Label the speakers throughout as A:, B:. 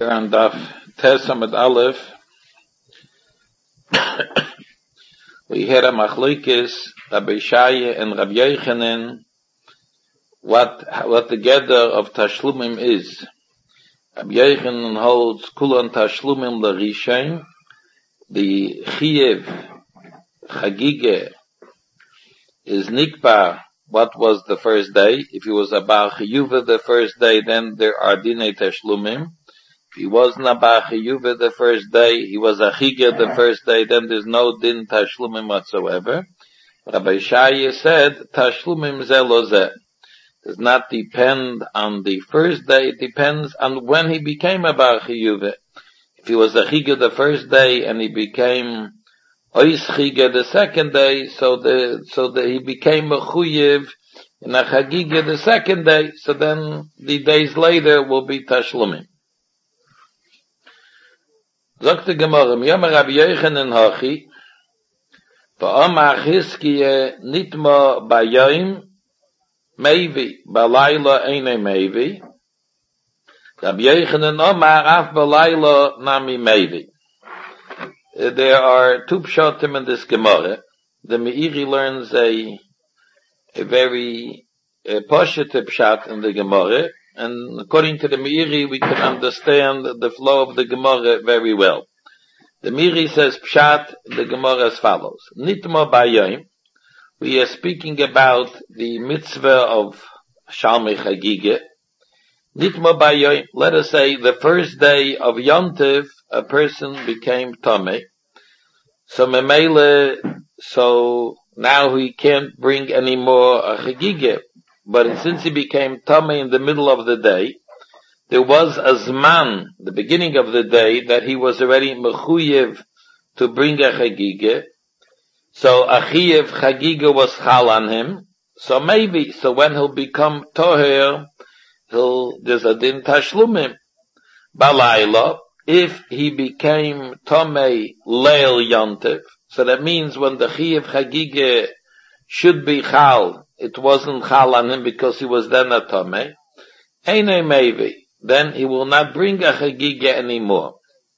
A: We're on Daf Tes Amud Aleph. We had a machlokes, Rabbi Shaya and Rabbi Yochanan, what the gather of Tashlumim is. Rabbi Yochanan holds Kulan Tashlumim L'Rishain, the Chiev Chagige is Nikba. What was the first day? If he was a Bar Chiyuva the first day, then there are Dinei Tashlumim. If he wasn't a Bar Chiyuva the first day, he was a Chige the first day, then there's no Din Tashlumim whatsoever. Rabbi Shaya said, Tashlumim Zeh Lo Zeh. Does not depend on the first day, it depends on when he became a Bar Chiyuva. If he was a Chige the first day and he became Ois Chige the second day, so that he became a Chuyev in a Chagige the second day, so then the days later will be Tashlumim. Sagt die Gemara, Yom Rabbi Yochanan Hachi, V'omar Chizkiye nitma bayayim Mevi, Balayla eine Mevi. Rabbi Yochanan Omar af Balayla nami Mevi. There are two pshatim in this Gemara. The Meiri learns a very positive pshat in the Gemara, and according to the Meiri, we can understand the flow of the Gemara very well. The Meiri says pshat the Gemara as follows: Nitma bayayim. We are speaking about the mitzvah of Shalmei Chagige. Nitma bayayim. Let us say the first day of Yom Tov, a person became Tomei. So Memele, so now he can't bring any more a Chagige. But since he became Tomei in the middle of the day, there was a Zman, the beginning of the day, that he was already Mechuyev to bring a Chagige. So a Chiev Chagige was Chal on him. So when he'll become Toher, there's a Din Tashlumim. Balayla, if he became Tomei Leil Yontev, so that means when the Chiev Chagige should be Chal, it wasn't Chal on him because he was then a Tomei, Eine Mevi, then he will not bring a Chagige anymore.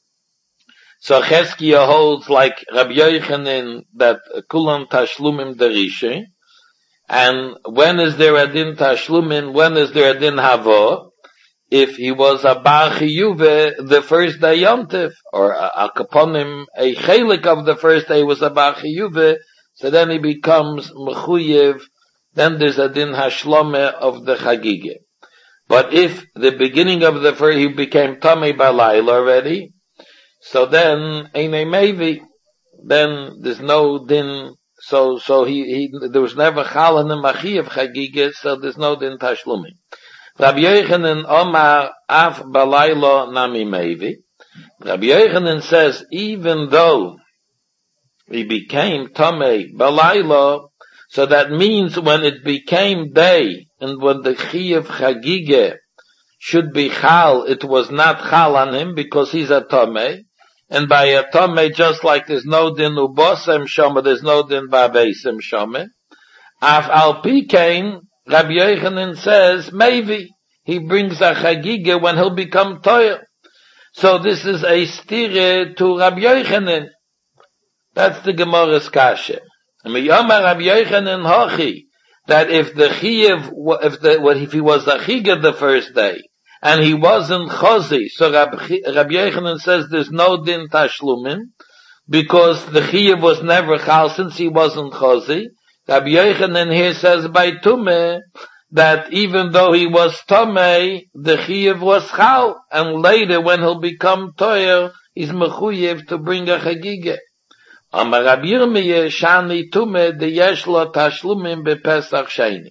A: So Cheskia holds like Rabbi Yochanan that Kulam Tashlumim Derishe, and when is there a Din Tashlumim, when is there a Din Havo? If he was a Bar Chiyuve the first day Yom Tov, or a Kaponim, a Chelik of the first day was a Bar Chiyuve, so then he becomes Mechuyev, then there's a Din Hashlome of the Chagige. But if the beginning of the first, he became Tomei Balayla already, so then Eine Mevi, then there's no Din, so there was never Chal in the Machiyev Chagige, so there's no Din Tashlumi. Rabbi Yochanan Omar af Balayla nami Mevi. Rabbi Yochanan says, even though he became Tomei Balayla, so that means when it became day, and when the Chiev Chagige should be Chal, it was not Chal on him, because he's a Tomei, and by a Tomei, just like there's no Din Ubosem Shome, there's no Din Babesem Shome, Af Al Pikein, Rabbi Yochanan says, maybe he brings a Chagige when he'll become Toyer. So this is a stire to Rabbi Yochanan. That's the Gemara's Kasha. And Miyamar Rabbi Yochanan Hachi, that if the Chiev, if he was a Chige the first day, and he wasn't Chozi, so Rabbi Yochanan says there's no Din Tashlumin, because the Chiev was never Chal, since he wasn't Chozi. Rabbi Yochanan here says by Tumeh, that even though he was Tomei, the Chiev was Chal, and later when he'll become Toyer, he's Mechuyev to bring a Chagige. Amar Rabbi Yirmiyah Shani Tumeh de Yesh Lo Tashlumim BePesach Sheni.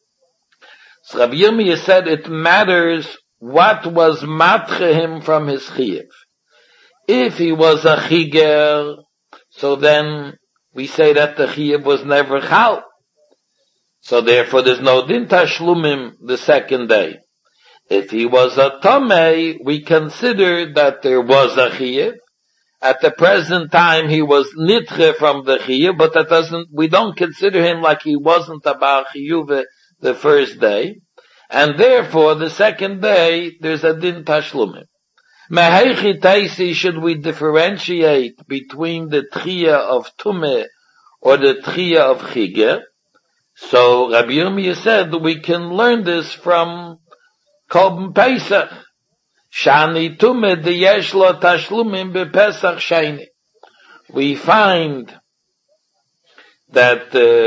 A: So Rabbi Yirmiyah said it matters what was matche him from his Chiev. If he was a Chiger, so then we say that the Chiev was never Chal. So therefore there's no Din Tashlumim the second day. If he was a Tomei, we consider that there was a Chiev. At the present time he was Nitche from the Chiev, but we don't consider him like he wasn't a Bar Chiyuve the first day. And therefore the second day there's a Din Tashlumim. Mehechi Taisi, should we differentiate between the Tchiyah of Tumeh or the Tchiyah of Chigeh? So Rabbi Yirmiyah said we can learn this from Korban Pesach. Shani Tumeh de yesh lo tashlumim bepesach sheni. We find that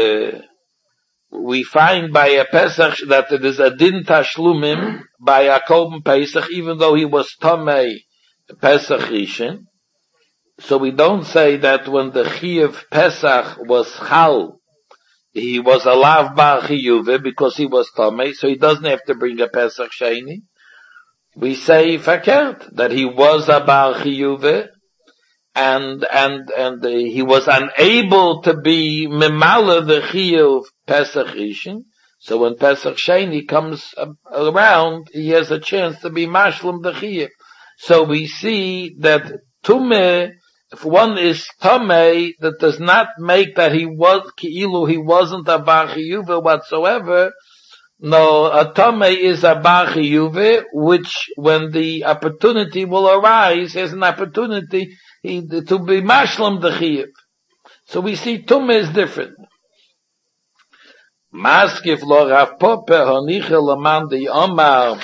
A: by a Pesach that it is a din tashlumim by a Korban Pesach, even though he was Tomei Pesach Rishon. So we don't say that when the Chiyuv Pesach was Chal, he was a Lav Bar Chiyuve because he was Tomei, so he doesn't have to bring a Pesach Sheni. We say Fakert, that he was a Bar Chiyuve, and he was unable to be Memala the Chiyuv Pesach Rishon. So when Pesach Sheni comes around, he has a chance to be Mashlim the Chiyuv. So we see that Tumeh, if one is Tomei, that does not make that he wasn't a Bar Chiyuve whatsoever. No, a Tomei is a Bar Chiyuve, which when the opportunity will arise, has an opportunity to be Mashlam the Chiyuv. So we see Tumeh is different. Maskif lo Rav Pope honiche laman de Omar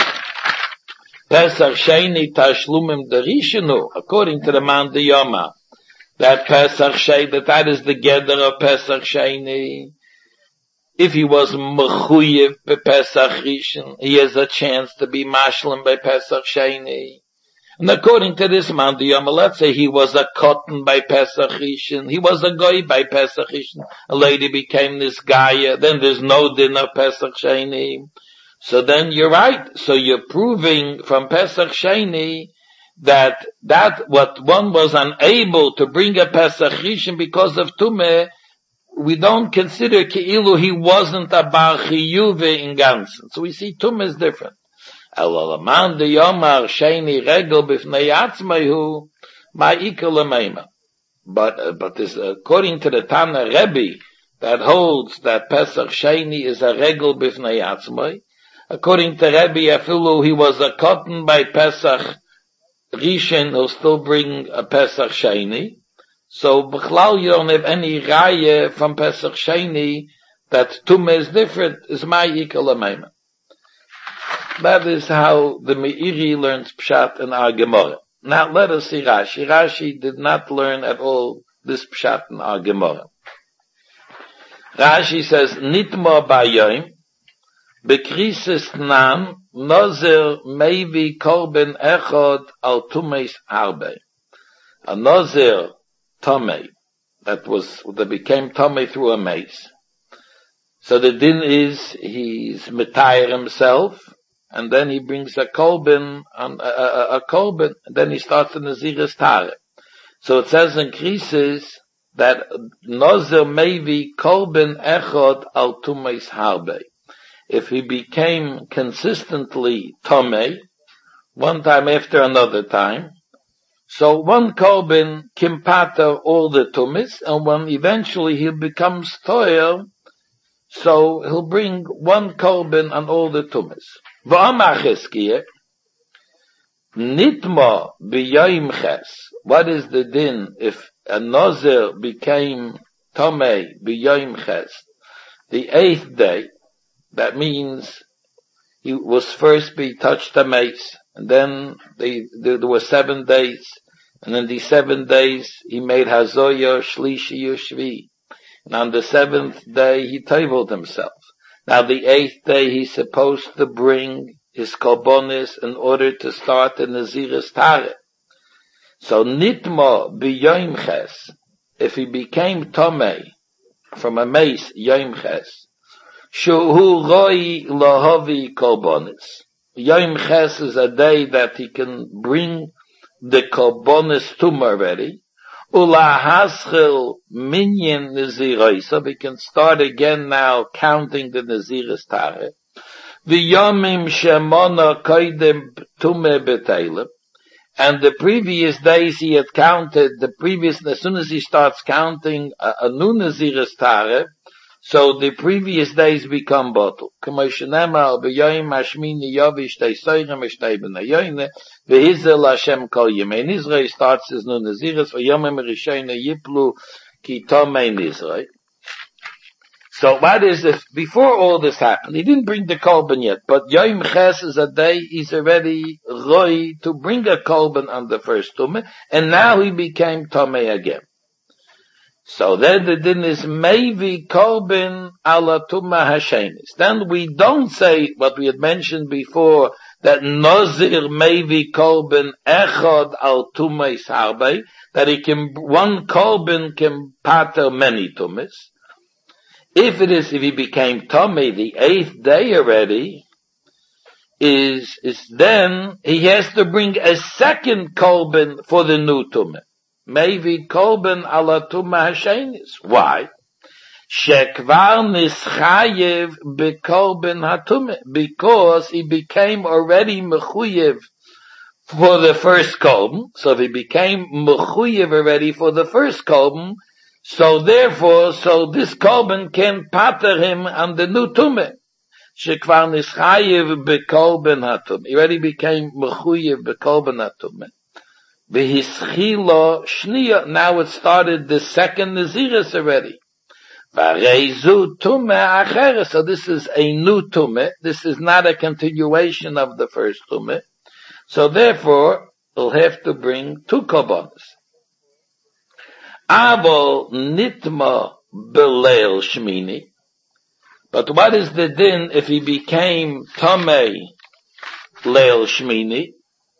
A: Pesach Sheni tashlumim derishenu, according to the man de Omar, that Pesach Sheni, that is the gather of Pesach Sheni. If he was mechuyev by Pesach Rishon, he has a chance to be mashlim by Pesach Sheni. And according to this man de Omar, let's say he was a cotton by Pesach Rishon, he was a goy by Pesach Rishon, a lady became this guy, then there's no din of Pesach Sheni. So then you're right. So you're proving from Pesach Sheni that what one was unable to bring a Pesach Rishon because of Tumeh, we don't consider Keilu he wasn't a Bar Chiyuve in Gansen. So we see Tumeh is different. Elalaman de Yomar Sheni Regel b'fnei Atzmeihu Ma'ikar l'meima. But this, according to the Tana Rebbe, that holds that Pesach Sheni is a Regel b'fnei Atzmei. According to Rebbe Afilu, he was a cotton by Pesach Rishon, he'll still bring a Pesach Sheni. So, B'chlal, you don't have any raya from Pesach Sheni that Tumeh is different, is Ma'ikar l'meima. That is how the Meiri learns Pshat in our Gemara. Now let us see Rashi. Rashi did not learn at all this Pshat in our Gemara. Rashi says, Nitma b'ayom, Bekrisis nan, Nozer maybe korben echod al tumeis harbe. A Nozer Tomei, that became Tomei through a mace. So the din is, he's metayr himself, and then he brings a korban, a korban, and then he starts the Naziris Tare. So it says in Krisis that Nozer maybe korben echod al tumeis harbe. If he became consistently Tomei, one time after another time, so one korban kimpata all the tumis, and when eventually he becomes toil, so he'll bring one korban on all the tumis. V'amar Chizkiah, nitma b'yayim ches. What is the din if a nozer became tomei b'yayim ches, the 8th day? That means he was first be touched a mace, and then there were 7 days, and in these 7 days he made hazoya shlishi ushvi, and on the 7th day he tabled himself. Now the 8th day he's supposed to bring his korbanos in order to start the Naziris Tare. So nitma b'yayim ches, if he became tomei from a mace yayim ches, Shuhu roi lahavi korbanos. Yom Ches is a day that he can bring the korbanos tum already. Ula haschil minyan nazirai, so we can start again now counting the Naziris Tare. V'yomim shemona koidem tume b'teilem. And the previous days he had counted, as soon as he starts counting a new Naziris Tare, So the previous days become bottle. K'moshenema b'yoyim hashmini yovish teisoyim eshtei b'nayoyne v'hizel Hashem kol yemei Nizrei starts his new Naziris v'yomim rishayne yiplu ki tomei Nizrei. So what is this? Before all this happened, he didn't bring the korban yet, but Yom Ches is a day he's already roy to bring a korban on the first tumah, and now he became tomei again. So then the din is maybe korban ala tumah hashenis. Then we don't say what we had mentioned before, that Nazir maybe korban echad al tumah harbe, that one korban can pater many tumas. If he became Tomei the 8th day already, is then he has to bring a second korban for the new Tumah. Maybe korban ala Tumah hashenis. Why? Shekvar nischayev bekorban hatumah. Because he became already mechuyev for the first korban. So if he became mechuyev already for the first korban, so therefore, this korban can pater him on the new tumah. Shekvar nischayev bekorban hatumah. He already became mechuyev bekorban hatumah. V'hischilo shniya. Now it started the second naziris already. V'reizu tumah acheres. So this is a new tumah. This is not a continuation of the first tumah. So therefore, he'll have to bring 2 korbanos. Avol nitma beleil shmini. But what is the din if he became tomei leil shmini?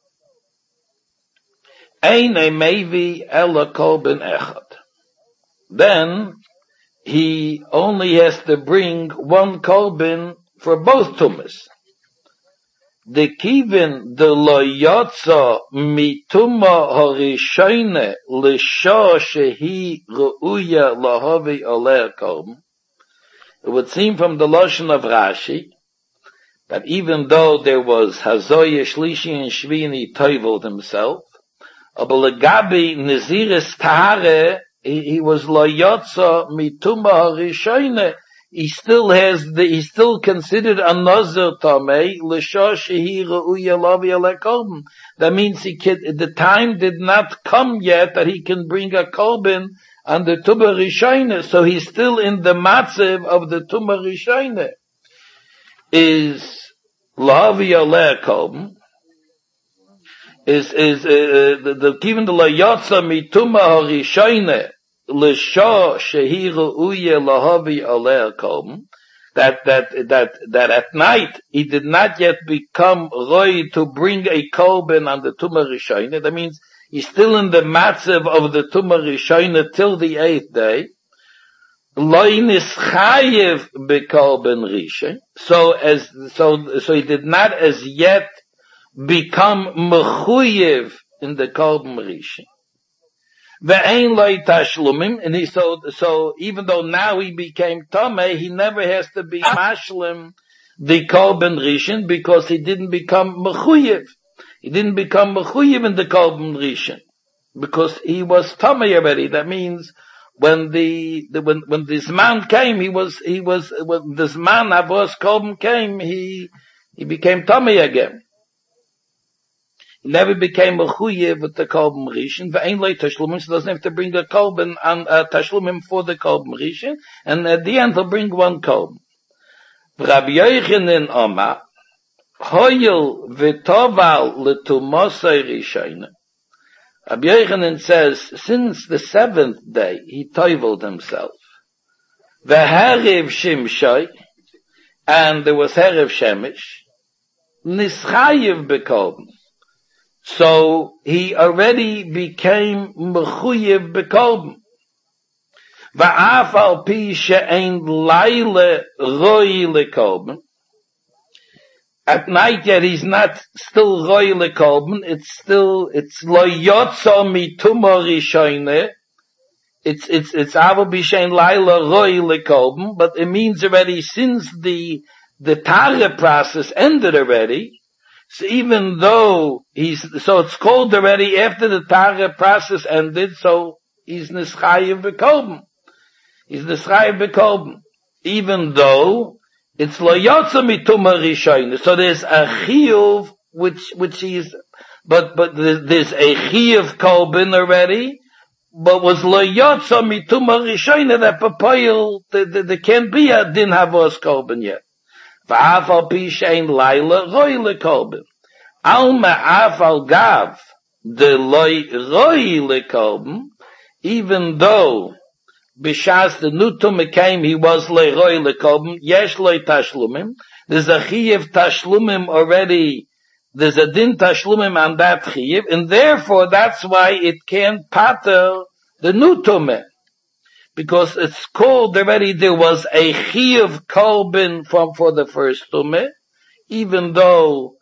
A: Eine mevi ela korban echad. Then he only has to bring 1 korban for both tumas. The kivin de lo yotza mituma harishayne l'sha shehi ru'uya lahavi aleh korban. It would seem from the lashon of Rashi that even though there was hazoya shlishi and shvini toivled himself, but legabi naziris tahare he was lo yotza mituma harishayne. He's still considered a nazir tamei l'sha shehi ru'uya lahavi aleh korban. That means the time did not come yet that he can bring a korban on the Tumah Rishayne, so he's still in the matzev of the Tumah Rishayne. Is Lahavi Aleh Korban, given the Layatza Mituma Rishayne, L'Shah Shehi Ru'uye Lahavi Aleh Korban, that at night he did not yet become Roy to bring a Korban on the Tumah Rishayne. That means he's still in the matzev of the Tumah Rishayna till the 8th day. Lo nischayev bekorban rishon. So he did not as yet become mechuyev in the korban rishon. Ve'ein lo tashlumim, and so even though now he became tamei, he never has to be mashlim the korban rishon because he didn't become mechuyev. He didn't become mechuyev in the korban rishon because he was tamei already. That means when this man came, when this man avos korban came, he became tamei again. He never became mechuyev with the korban rishon. Ve'ein lo tashlumim, so doesn't have to bring a korban and tashlumim for the korban rishon, and at the end he'll bring 1 korban. Rabbi Yochanan Omar. Hoyel v'toval l'tumosei rishayna. Rabbi Yochanan says, since the 7th day he toiveled himself, v'hariv shimshoi, and there was hariv shemish, nischayev bekorban. So he already became mechuyev bekorban. V'af al pi she'ein laila roi lekorban. At night yet he's not still roy lekorban, it's lo yotzo mituma rishayne, it's avo bishain laila roy lekorban, but it means already since the tara process ended already, so even though so it's called already after the tara process ended, so he's nischayev bekorban. He's nischayev bekorban. even though it's lo yotza mituma rishayna. So there's a chiyuv which is, but there's a chiyuv kolbin already, but was lo yotza mituma rishayna that papayil there can't be a din havos kolbin yet. Va'af al pi shein laila roy le kolbin. Al ma'af al gav the loy roy le kolbin, even though b'shas the new tumah came, he was leroy lekolbim, yesh loy tashlumim. There's a chiyuv tashlumim already. There's a din tashlumim on that chiyuv, and therefore that's why it can't pater the new tumah, because it's called already. There was a chiyuv kolbin for the first tumah, even though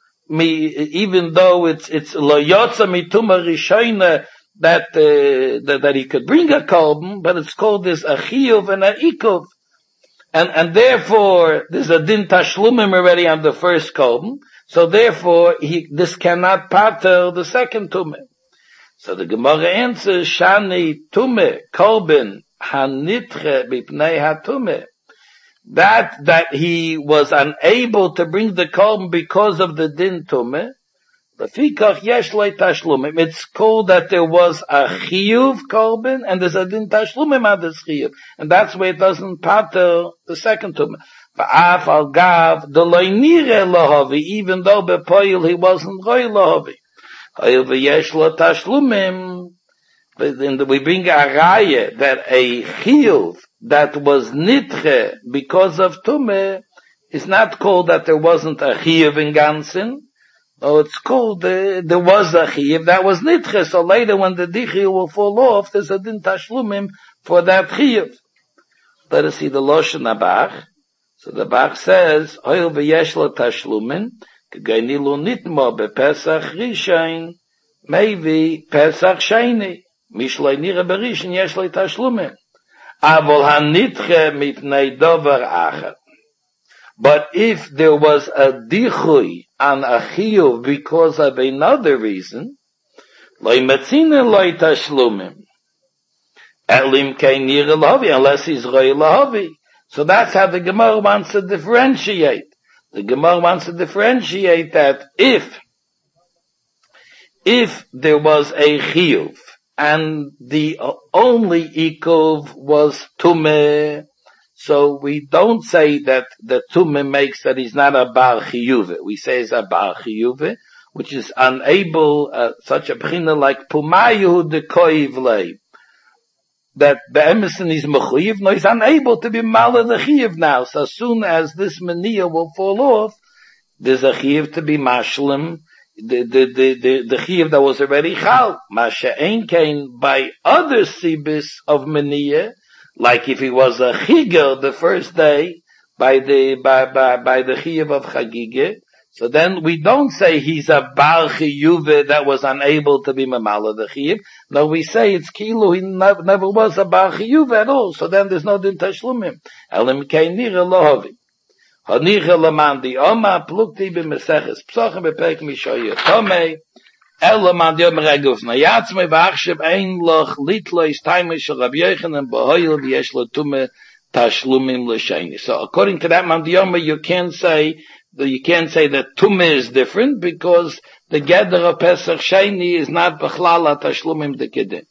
A: it's lo yotza mituma rishayna. That he could bring a kolben, but it's called this a chiyuv and a ikuv, and therefore there's a din tashlumim already on the first kolben, so therefore this cannot pater the second tumah. So the Gemara answers shani tumah kolben hanitche b'pnei hatumah, that he was unable to bring the kolben because of the din tumah. It's called that there was a chiyuv kolben and there's a din tashlumim on this chiyuv, and that's why it doesn't pater the second tumah. Va'af al gav the loy nire lahavi, even though bepoil he wasn't roy lahavi. Hayil v'yesh lo tashlumim. We bring a raya that a chiyuv that was nitche because of tumah is not called that there wasn't a chiyuv in ganzen. Oh, it's called, there was a chiyuv that was nitche, so later when the dichiyuv will fall off, there's a din tashlumim for that chiyuv. Let us see the Loshen Abach. So the Bach says, Hoil v'yesh lo tashlumim, k'gayni lo nitmo b'pesach rishain, maybe pesach shayni, mishloi nira berishin yesh lo tashlumim. Avol ha-nitche mipnei dover achar. But if there was a dichui on a chiyuv because of another reason, loy metzina loy tashlumim, elim kein nira lahavi, unless he's roy lahavi. So that's how the Gemara wants to differentiate. The Gemara wants to differentiate that if there was a chiyuv and the only ikuv was tumeh, so we don't say that the tumah makes that he's not a bar chiyuve. We say he's a bar chiyuve, which is unable, such a b'china like pumayu de koiv lei, that be'emesin is mechuyev, no, he's unable to be mala the chiyuv now. So as soon as this mania will fall off, there's a chiyuv to be mashlim, the chiyuv that was already chal. Masha ein kain by other sibis of mania, like if he was a chigger the first day by the chiyuv of chagige, so then we don't say he's a bar chiyuve that was unable to be mamala the chiyuv. No, we say it's kilu, he never was a bar chiyuve at all. So then there's no din tashlumim. Elim kein nira lohavi. Hanira lamandi oma plukti b'meseches psochim b'perek mishoyer tomei. Elaman di omer eguf na yatzmei v'achshev ein loch litlo is taimei shel Rabbi Yochanan b'hoyel v'yesh lo tume tashlumim l'sheni. So according to that man di omer, you can't say that tume is different because the gather of Pesach Sheni is not b'chlal tashlumim dekedin.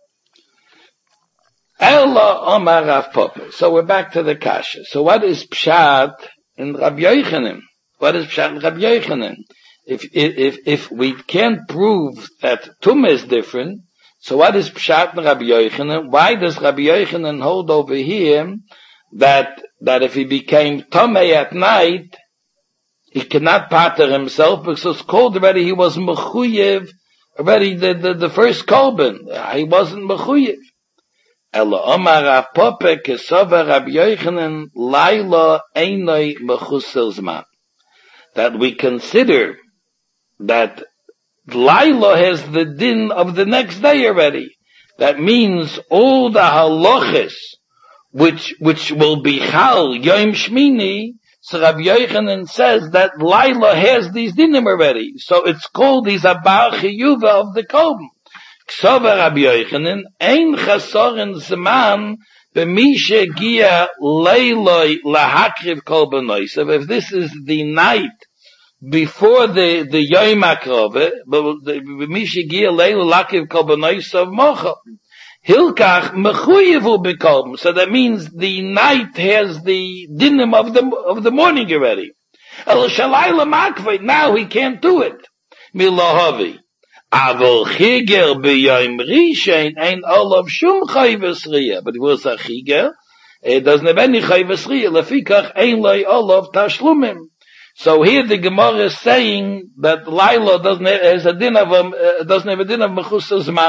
A: Ela omar Rav Papa. So we're back to the kasha. So what is pshat in Rabbi Yochanan? What is pshat in Rabbi Yochanan? If we can't prove that tumah is different, so what is pshat in Rabbi Yochanan? Why does Rabbi Yochanan hold over here that if he became tumah at night, he cannot pater himself because it's called already he was mechuyev already the first kolben. He wasn't mechuyev. Ela omar Rav Papa kesova Rabbi Yochanan laila einoi mechusel zman. That we consider that Laila has the din of the next day already. That means all the halachas which will be chal Yom Shmini. So Rabbi Yochanan says that Laila has these dinim already. So it's called he's a bar chiyuva of the kolben. Ksova Rabbi Yochanan ein chasoren zman B'mishe gia leiloi lahakriv kol b'noisav. If this is the night before the Yom HaKrove, b'mishe gia leiloi lahakriv kol b'noisav mocha. Hilkach mechuyevu b'kolbim. So that means the night has the dinim of the morning already. El shalayla makvei. Now he can't do it. Milahavi. Avol chiger b'yom rishain ein olav shum chayvus riyah. But it was a chiger. It doesn't have any chayvus riyah. Lefikach ein loy olav tashlumim. So here the Gemara is saying that Laila doesn't have a din of mechusas zman.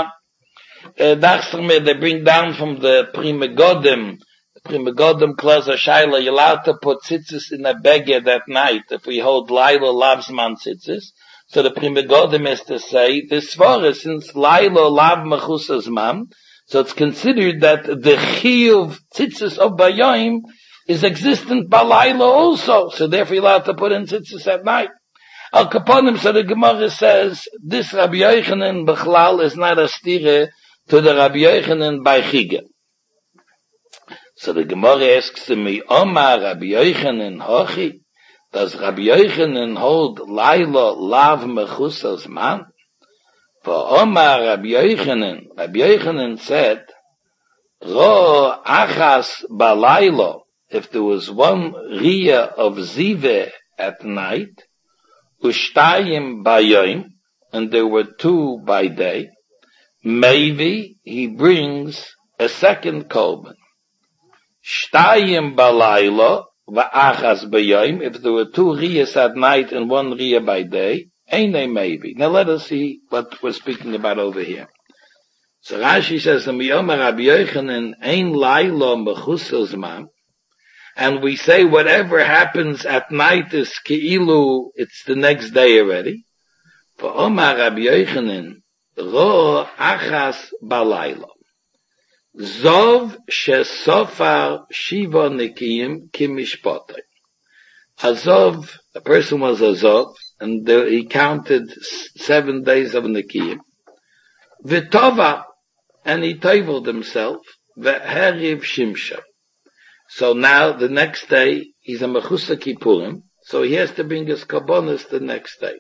A: They bring down from the Prima Godim Klaus Shaila, you're allowed to put tzitzis in a beged at night if we hold Laila Lavsman tzitzis. So the Prima Godim is to say, this svara, since Laila Lav Mechusas Man, so it's considered that the chiyuv tzitzis of Bayayim is existent by Laila also. So therefore you're allowed to put in tzitzis at night. Al Kaponim, so the Gemara says, this Rabbi Yochanan Bechlal is not a stire to the Rabbi Yochanan by Chige. So the Gemara asks me, Omar Rabbi Yochanan Hochi, does Rabbi Yochanan hold Laila Lav Mechusas Man? For Omar Rabbi Yochanan said, Ro Achas Balaylo, if there was one Riyah of Zive at night, Ushtayim Bayom, and there were two by day, maybe he brings a second korban. Shtayim balayla va'achas bayom. If there were two riyas at night and one riyah by day, ain't they maybe? Now let us see what we're speaking about over here. So Rashi says, "Miyomar Rabbi Yochanan ein layla mechusas man," and we say whatever happens at night is keilu, it's the next day already. For Omar Rabbi Yochanan, Ro achas balayla. Zov shesofar shiva nikiyim kimishpotay. Azov, a person was Azov, and he counted 7 days of nikiyim. V'tova, and he toveled himself. V'heriv shimsha. So now the next day he's a mechusa kippurim, so he has to bring his karbonos the next day.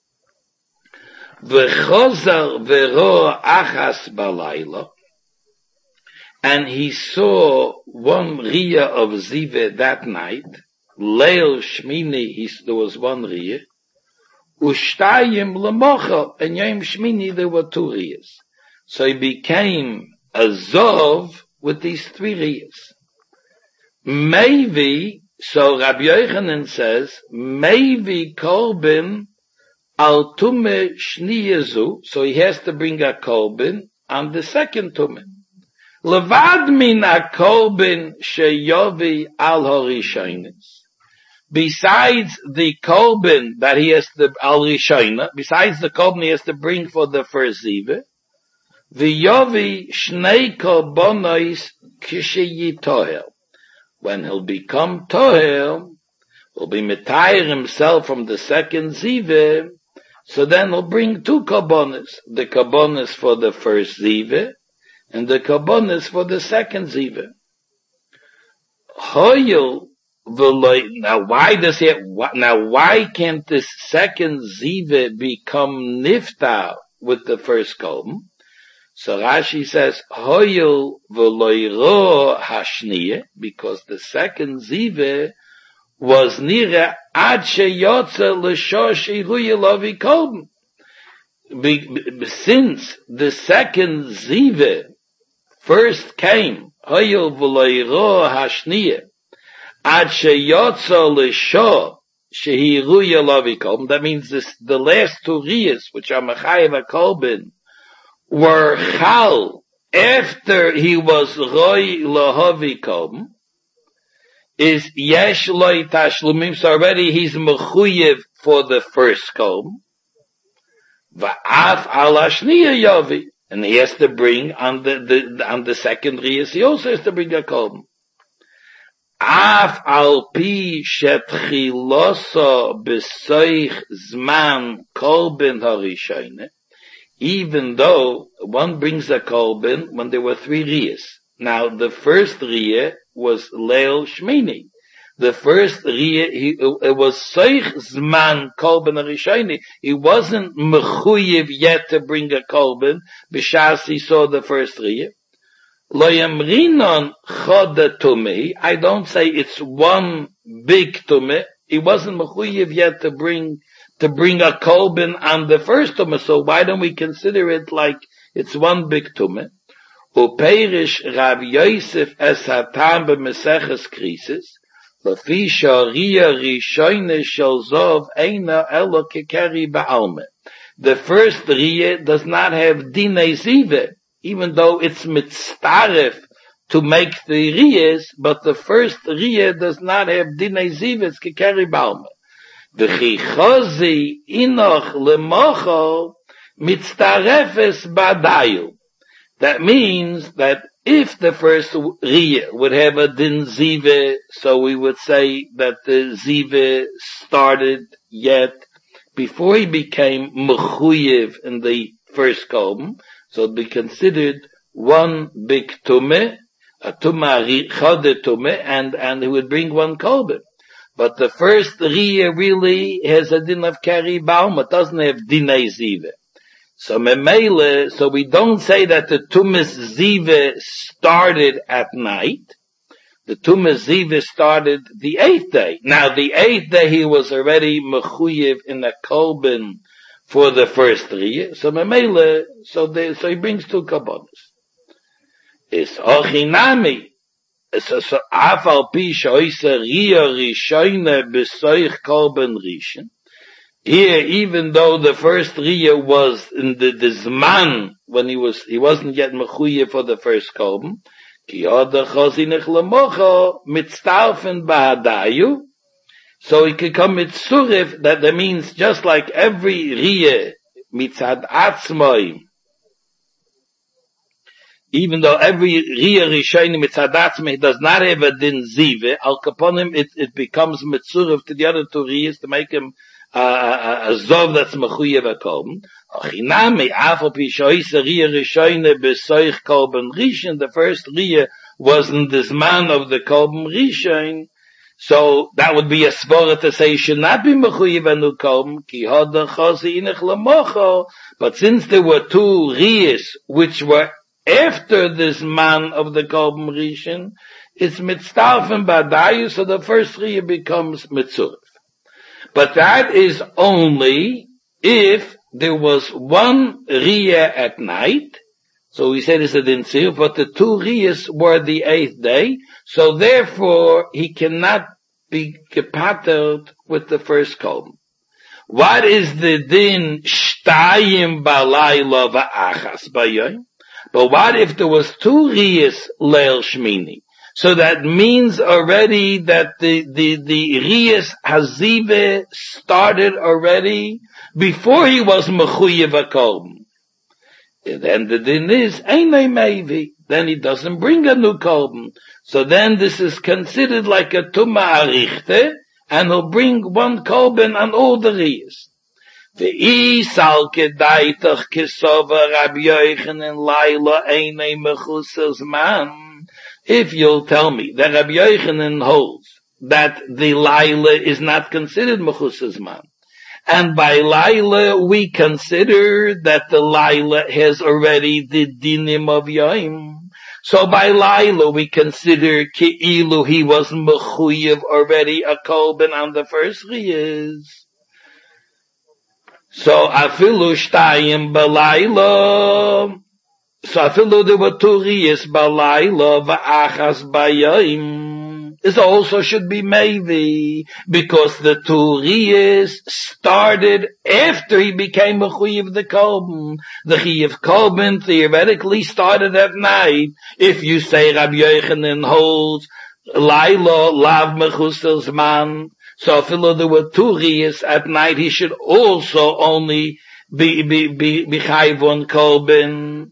A: V'chozar v'ro achas balayla, and he saw one riyah of zive that night. Leil shmini, there was one riyah. Ushtayim lemocha, and yom shmini there were 2 riyahs. So he became a zov with these 3 riyahs. Maybe, so Rabbi Yochanan says, maybe korban al tume shniyezu, so he has to bring a korban on the second tume. Levad min a korban sheyovi al horishonis. Besides the korban that he has to al rishona, besides the korban he has to bring for the first ziva, v'yovi shnei korbonos kisheyitohel. When he'll become tohel, he'll be metayer himself from the second ziva, so then he'll bring 2 korbonos, the korbonos for the first ziva, and the korbonos for the second ziva. Now why can't this second ziva become niftar with the first korban? So Rashi says, Hoyel v'loiro hashniye, because the second ziva was nira ad sheyotze l'shosh iruye lovi korban. Since the second ziva first came, Hoyel v'loiro hashniye, ad sheyotze l'shosh iruye lovi korban, that means the last 2 riyas, which are mechayev korban, were chal after he was roy lahavi korban, is yesh loy tashlumim, so already he's mechuyev for the first korban, va'af al hashniya yavi, and he has to bring on the second riyas, he also has to bring a korban. Af al pi shetchiloso b'soich zman korban harishayne, even though one brings a korban when there were 3 riyas. Now, the first Riyah was Leil Shmini. The first Riyah, it was Seich Zman Kolben Rishoni. He wasn't mechuyev yet to bring a Kolben, b'shas he saw the first Riyah. Lo yamrinon choda tumei. I don't say it's one big tumei. He wasn't mechuyev yet to bring a kolben on the first tumei. So why don't we consider it like it's one big tumei? Upeirish Rav Yosef es hatam b'meseches krisis. Lafi shariya rishoyne shel zov eina elo kekeri ba'alme. The first riyah does not have dinei zive, even though it's mitztaref to make the riyahs, but the first riyah does not have dinei zive, it's kekeri ba'alme. V'chi chozi inoch lemocho mitztarefes ba'dayu. That means that if the first riyah would have a din zive, so we would say that the zive started yet before he became mechuyev in the first kolben, so it'd be considered one big tumeh, a tumah chode tumeh, and he would bring one kolben. But the first riyah really has a din of keri baum, it doesn't have dinei zive. So memele, so we don't say that the Tumas Ziva started at night. The Tumas Ziva started the 8th day. Now the 8th day he was already mechuyev in a kolben for the first riyah. So memele, so he brings two kabbalas. It's ochinami. So afal pi shoyse riyah rishoyne besoich kolben rishon. Here, even though the first riyah was in the zman, when he wasn't yet mechuyev for the first kolben, ki yoda chozinich lemocho mitztarfen ba'adayu, so he could come mitzurif, that means just like every riyah mitzad atzmoi, even though every riyah rishayni mitzad atzmoi does not have a din zive, al kaponim it becomes mitzurif to the other two riyahs to make him a zov that's mechuyev a kolben. Ochinami afal pi shoyse riyah rishoyne besoich kolben rishon. The first riyah was in the zman of the kolben rishon, so that would be a svara to say he should not be mechuyev a new kolben ki hoda chosi inich lemocho. But since there were two riyahs which were after this man of the kolben rishon, it's mitztarfen ba'dayu, so the first riyah becomes mitzurif. But that is only if there was one riyah at night. So we said it's a din tzir, but the two riyahs were the 8th day. So therefore, he cannot be gepattert with the first kolben. What is the din shtayim balayla va'achas bayom? But what if there was two riyahs leil shmini? So that means already that the riyas hazive started already before he was mechuyev a kolben. Then the din is einay mevi. Then he doesn't bring a new kolben. So then this is considered like a tumah arichte, and he'll bring one kolben on all the riyas. The isal kedaitach kesova Rabbi Yochanan Laila einay mechusas man. If you'll tell me that Rabbi Yochanan holds that the Laila is not considered mechusas man, and by Laila we consider that the Laila has already the dinim of Yom, so by Laila we consider ki'ilu he was mechuyev already a kolben on the first riyahs. So afilu shtayim b'Laila. So I feel there were two riyas balayla va'achas bayim. This also should be maybe because the two riyas started after he became a chuyev the kolben. The chuyev kolben theoretically started at night. If you say Rabbi Yochanan holds Laila lav mechusel zman, so I feel there were two riyas at night. He should also only be chayv on kolben.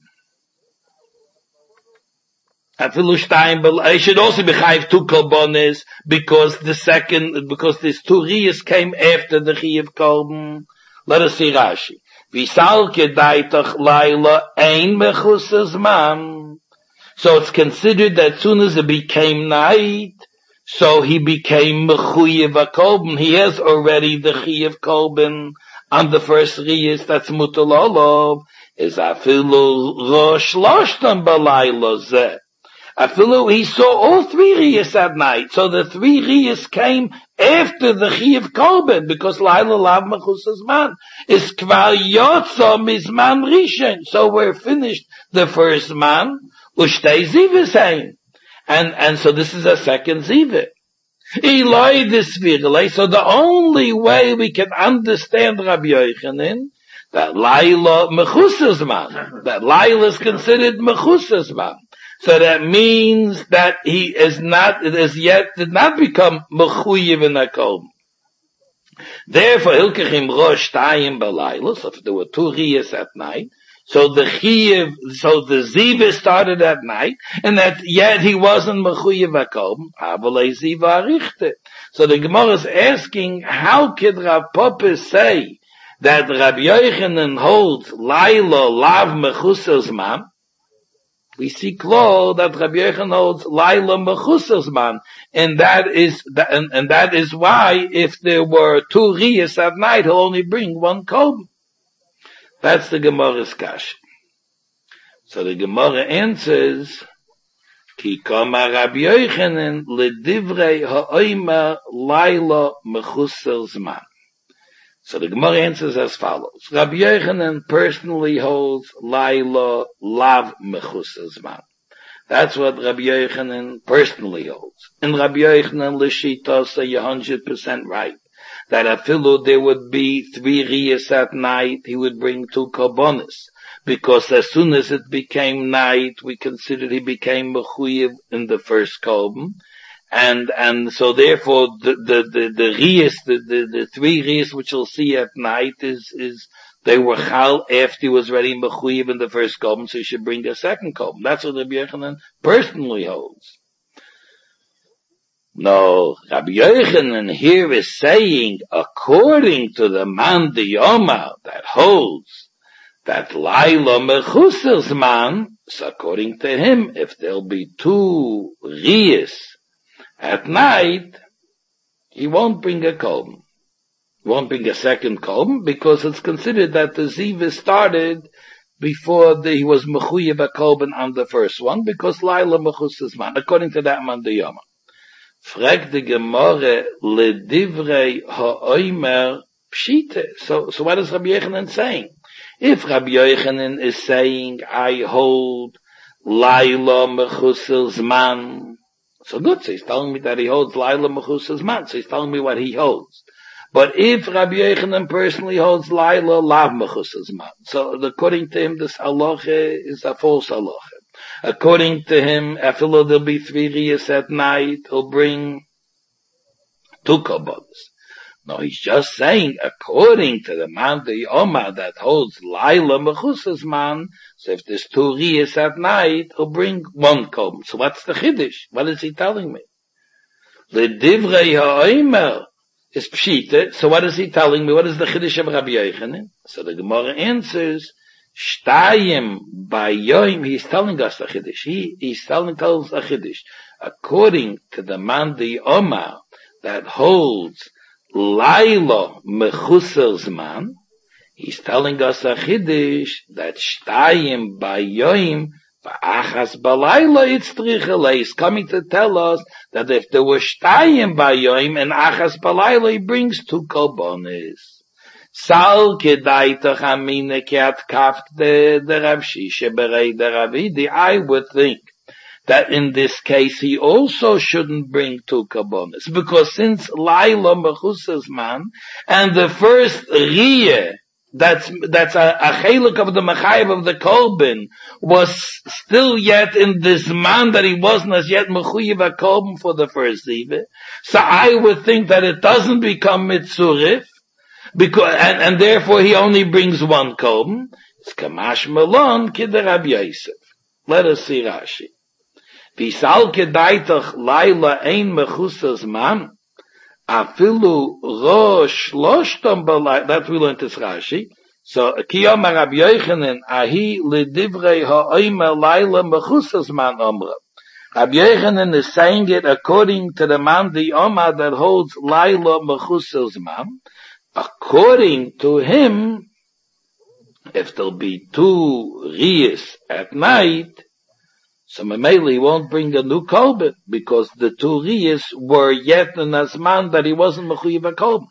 A: I should also be chayiv two kolbones because these two riyas came after the chayiv kolben. Let us see Rashi. Visal kedaitach laila ein mechusas man. So it's considered that as soon as it became night, so he became mechuyev hakolben. He has already the chiyuv kolben on the first riyas that's mutal olav. Is afilu rosh loshtam balayla zeh. Afilu, he saw all three riyas at night. So the three riyas came after the chiyuv kolben, because laila lav mechusas man is kvar yotza mizman rishon. So we're finished the first man. Ushtei zivas hain. And so this is a second ziva. Eloi disvirle. So the only way we can understand Rabbi Yochanan, that Laila mechusas man, that Laila is considered mechusas man. So that means that he is not, it is yet, did not become mechuyev in a kolben. Therefore, Hilkechim Rosh Tayim Balayla, so if there were two riyas at night, so the chiyuv, so the ziva started at night, and that yet he wasn't mechuyev hakolben, avalei ziva arichte. So the Gemara is asking, how could Rav Papa say that Rabbi Yochanan holds Laila lav mechusas man? We see clear that Rabbi Yochanan holds Laila mechusas man, and that is why if there were two riyas at night, he'll only bring one kolben. That's the Gemara's kash. So the Gemara answers, Ki kama Rabbi Yochanan ledivrei ha'omer Laila mechusas man. So the Gemara answers as follows. Rabbi Yochanan personally holds Laila lav mechusas man. That's what Rabbi Yochanan personally holds. And Rabbi Yochanan l'shita say 100% right. That afilu there would be three riyas at night, he would bring two korbanos. Because as soon as it became night, we considered he became mechuyev in the first korban. And so therefore the riyas, the three riyas which you'll see at night is they were chal after he was ready mechuyev in the first korban, so he should bring a second korban. That's what Rabbi Yochanan personally holds. No, Rabbi Yochanan here is saying, according to the man Diyoma that holds that Laila mechusas man, so according to him, if there'll be two riyas at night, he won't bring a kolben. He won't bring a second kolben, because it's considered that the ziva started before he was mechuyev a kolben on the first one, because Laila mechusas man, according to that man Diyoma. Frag the Gemara ledivrei ha'omer pshite. So what is Rabbi Yochanan saying? If Rabbi Yochanan is saying, I hold Laila mechusas man, so good, so he's telling me that he holds Laila mechusas man, so he's telling me what he holds. But if Rabbi Yochanan personally holds Laila lav mechusas man, so according to him, this halacha is a false halacha. According to him, after there'll be three riyas at night, he'll bring two korbanos. No, he's just saying, according to the man Diyoma that holds Laila mechusas man, so if there's two riyas at night, he'll bring one korban. So what's the chiddush? What is he telling me? Ledivrei ha'omer is pshita. So what is he telling me? What is the chiddush of Rabbi Yochanan? So the Gemara answers, Shtayim bayoim, he's telling us a chiddush. He's telling us a chiddush. According to the man Diyoma that holds Laila mechusas man, he's telling us a chiddush that Shtayim bayoim va'achas balayla itzrichele. He's coming to tell us that if there were Shtayim bayoim and achas balayla, he brings two korbanos. Sal kedaitach amine keat kaft the Rav Shisha berei the Ravidi. I would think that in this case he also shouldn't bring two korbanos, because since Laila mechusas man and the first riyah that's a chelik of the mechayev of the kolben was still yet in this man that he wasn't as yet mechuyev a kolben for the first ziva. So I would think that it doesn't become mitzurif. Because, and therefore he only brings one kolben. It's kamash melon kidder Rabbi Yosef. Let us see Rashi. Visal kedaitach Laila ein mechusas man, afilu rosh loshtam balay. That we learned this Rashi. So, Kiyomar Rabbi Yochanan, Ahi L'divrei ha'omer laila mechusas man omra. Rabbi Yochanan is saying it according to the man, the Omar that holds laila mechusas man. According to him, if there'll be 2 riyas at night, so Mameli he won't bring a new kolben, because the 2 riyas were yet in Azman that he wasn't mechuyev a kolben.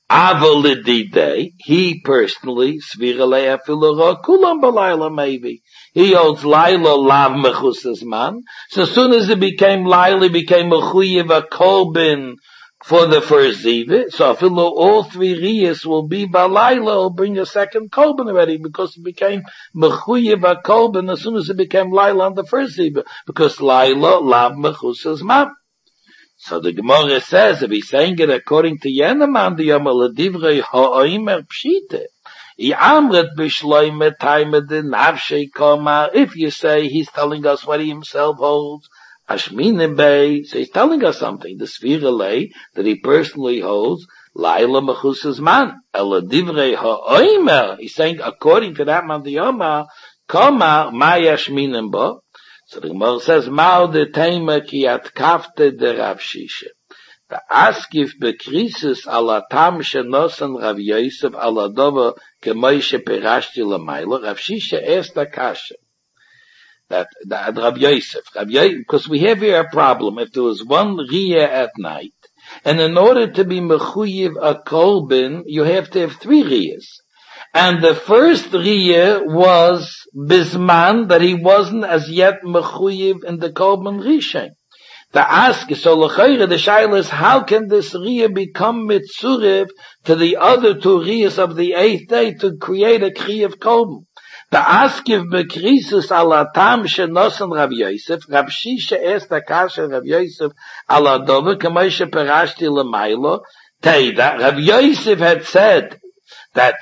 A: Avalidide, he personally, Sviralei Afilura, Kulam Balayla maybe. He holds Laila Lav Mechusas Man. So as soon as it became Laila, it became Mechuyev a kolben for the first Ziva. So Afilu, all 3 riyas will be Balayla, will bring a second kolben already, because it became Mechuyev a kolben as soon as it became Laila on the first Ziva. Because Laila Lav Mechusas Man. So the Gemara says, if he's saying it according to Yenaman, the Yomer L'divrei ha'omer pshite. I'amret b'shloime taime de nafshei koma. If you say he's telling us what he himself holds, ashminim bei, so he's telling us something. The Sviralei that he personally holds, laila mechusas man. L'divrei ha'omer. He's saying according to that man, the Yomer, koma ma yashminim bo. So the Gemara says, Mao de Teima ki at kafte de Rav Shisha. The askif bekrisis ala tam shenosan Rav Yosef ala dova kemoishe perashti lamayla. Rav Shisha asked the kasha. That Rav Yosef, because we have here a problem. If there was 1 riyah at night, and in order to be mechuyev a kolben, you have to have 3 riyahs. And the first riyah was bisman, that he wasn't as yet mechuyev in the kolben rishon. The ask is, so l'chayre, the shaila is, how can this riyah become mitzurev to the other 2 riyahs of the 8th day to create a kriyav kolben? The ask if bekrisus alatam shenosan Rav Yosef, Rav Shisha asked the kasha Rav Yosef aladova k'moshe perashti l'maylo. Teida, Rav Yosef had said that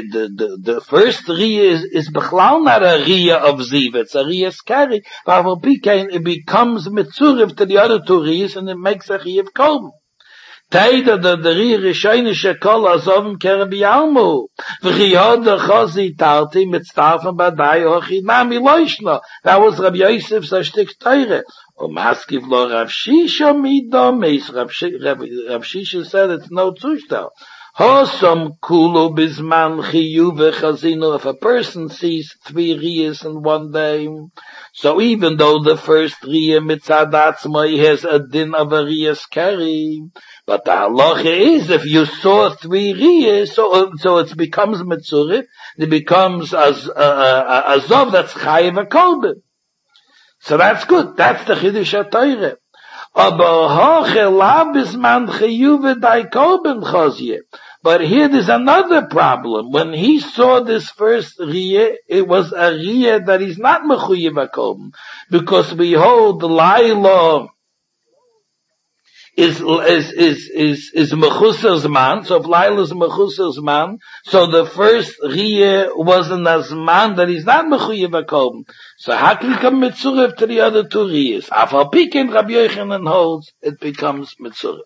A: the first riyah is bechlal not a riyah of ziv, it's a riyah skari, but it becomes mitzurev to the other 2 riyahs and it makes a riyah of kolben. Teida the riyah rishayne shekol azovim kerebi almu v'chiyod chazi tarti mitztarfen badai hochi nami loishna. That was Rabbi Yosef's ashtik teire. Maskiv lo Rav Shisha midomes. Rav Shisha said it's no zushtel. Hosam kulu bisman chiyu v'chazinu. If a person sees 3 riyahs in 1 day, so even though the first riyah mitzad atzmai has a din of a riyah skari, but the halacha is if you saw 3 riyahs, so it becomes mitzurif, it becomes azov that's chayiv a kolben. So that's good. That's the chiddush ha'torah. But here there's another problem. When he saw this first riyah, it was a riyah that is not mechuyev hakolben, because we hold the laila is mechusar zman. So if laila is mechusar zman, so the first riyah was an azman that is not mechuyev hakolben. So how can it come mitzurev to the other 2 riyahs? Afal pikin Rabbi Yochanan holds, it becomes mitzurev.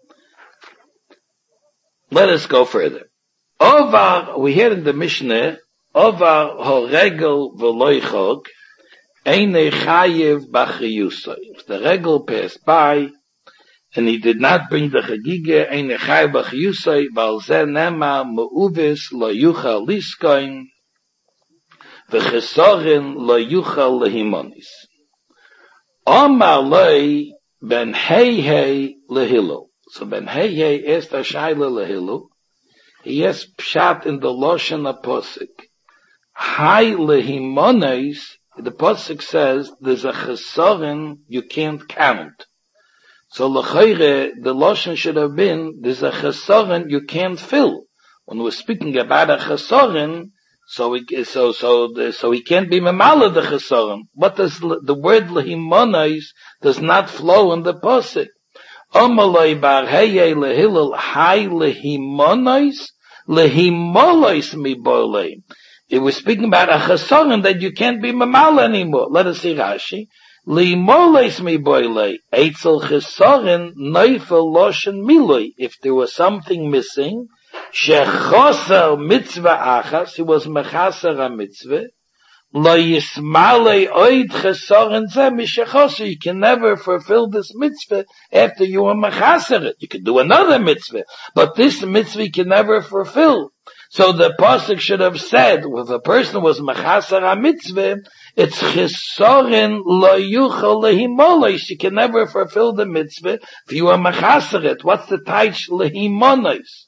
A: Let us go further. Ovar, we hear in the Mishnah, Ovar horegel v'loichog, eine chayev b'chiyusay. If the regel passed by, and he did not bring the chagige, eine chayev b'chiyusay, val ze nema me'uvis lo yuchal liskoin, v'chesorin lo yuchal lehimonis. Omar loi ben hei lehilo. So Ben Hei asked Ashayla Lehilu. He asked Pshat in the Loshen Aposik. Hai Lehimones, the Posik says, there's a chesaron you can't count. So L'chayre, the Loshen should have been, there's a chesaron you can't fill. When we're speaking about a chesaron, so he can't be memala the chesaron. What does the word Lehimones does not flow in the Posik? Omaloi bar heye lehilul hai lehimonois lehimolois mi bolei. It was speaking about a chesaron that you can't be mamal anymore. Let us see Rashi. Lehimolois mi bolei. Eitzel chesaron neifel loshen miloi. If there was something missing, Shechoser mitzvah achas, he was mechaser a mitzvah, lo yismale oid chesoren zeh mishechoser, you can never fulfill this mitzvah after you are mechaser it. You can do another mitzvah, but this mitzvah you can never fulfill. So the pasuk should have said, if a person was mechaser a mitzvah, it's chesoren lo yuchal lehimonos, you can never fulfill the mitzvah if you are mechaser it. What's the taich lehimonos?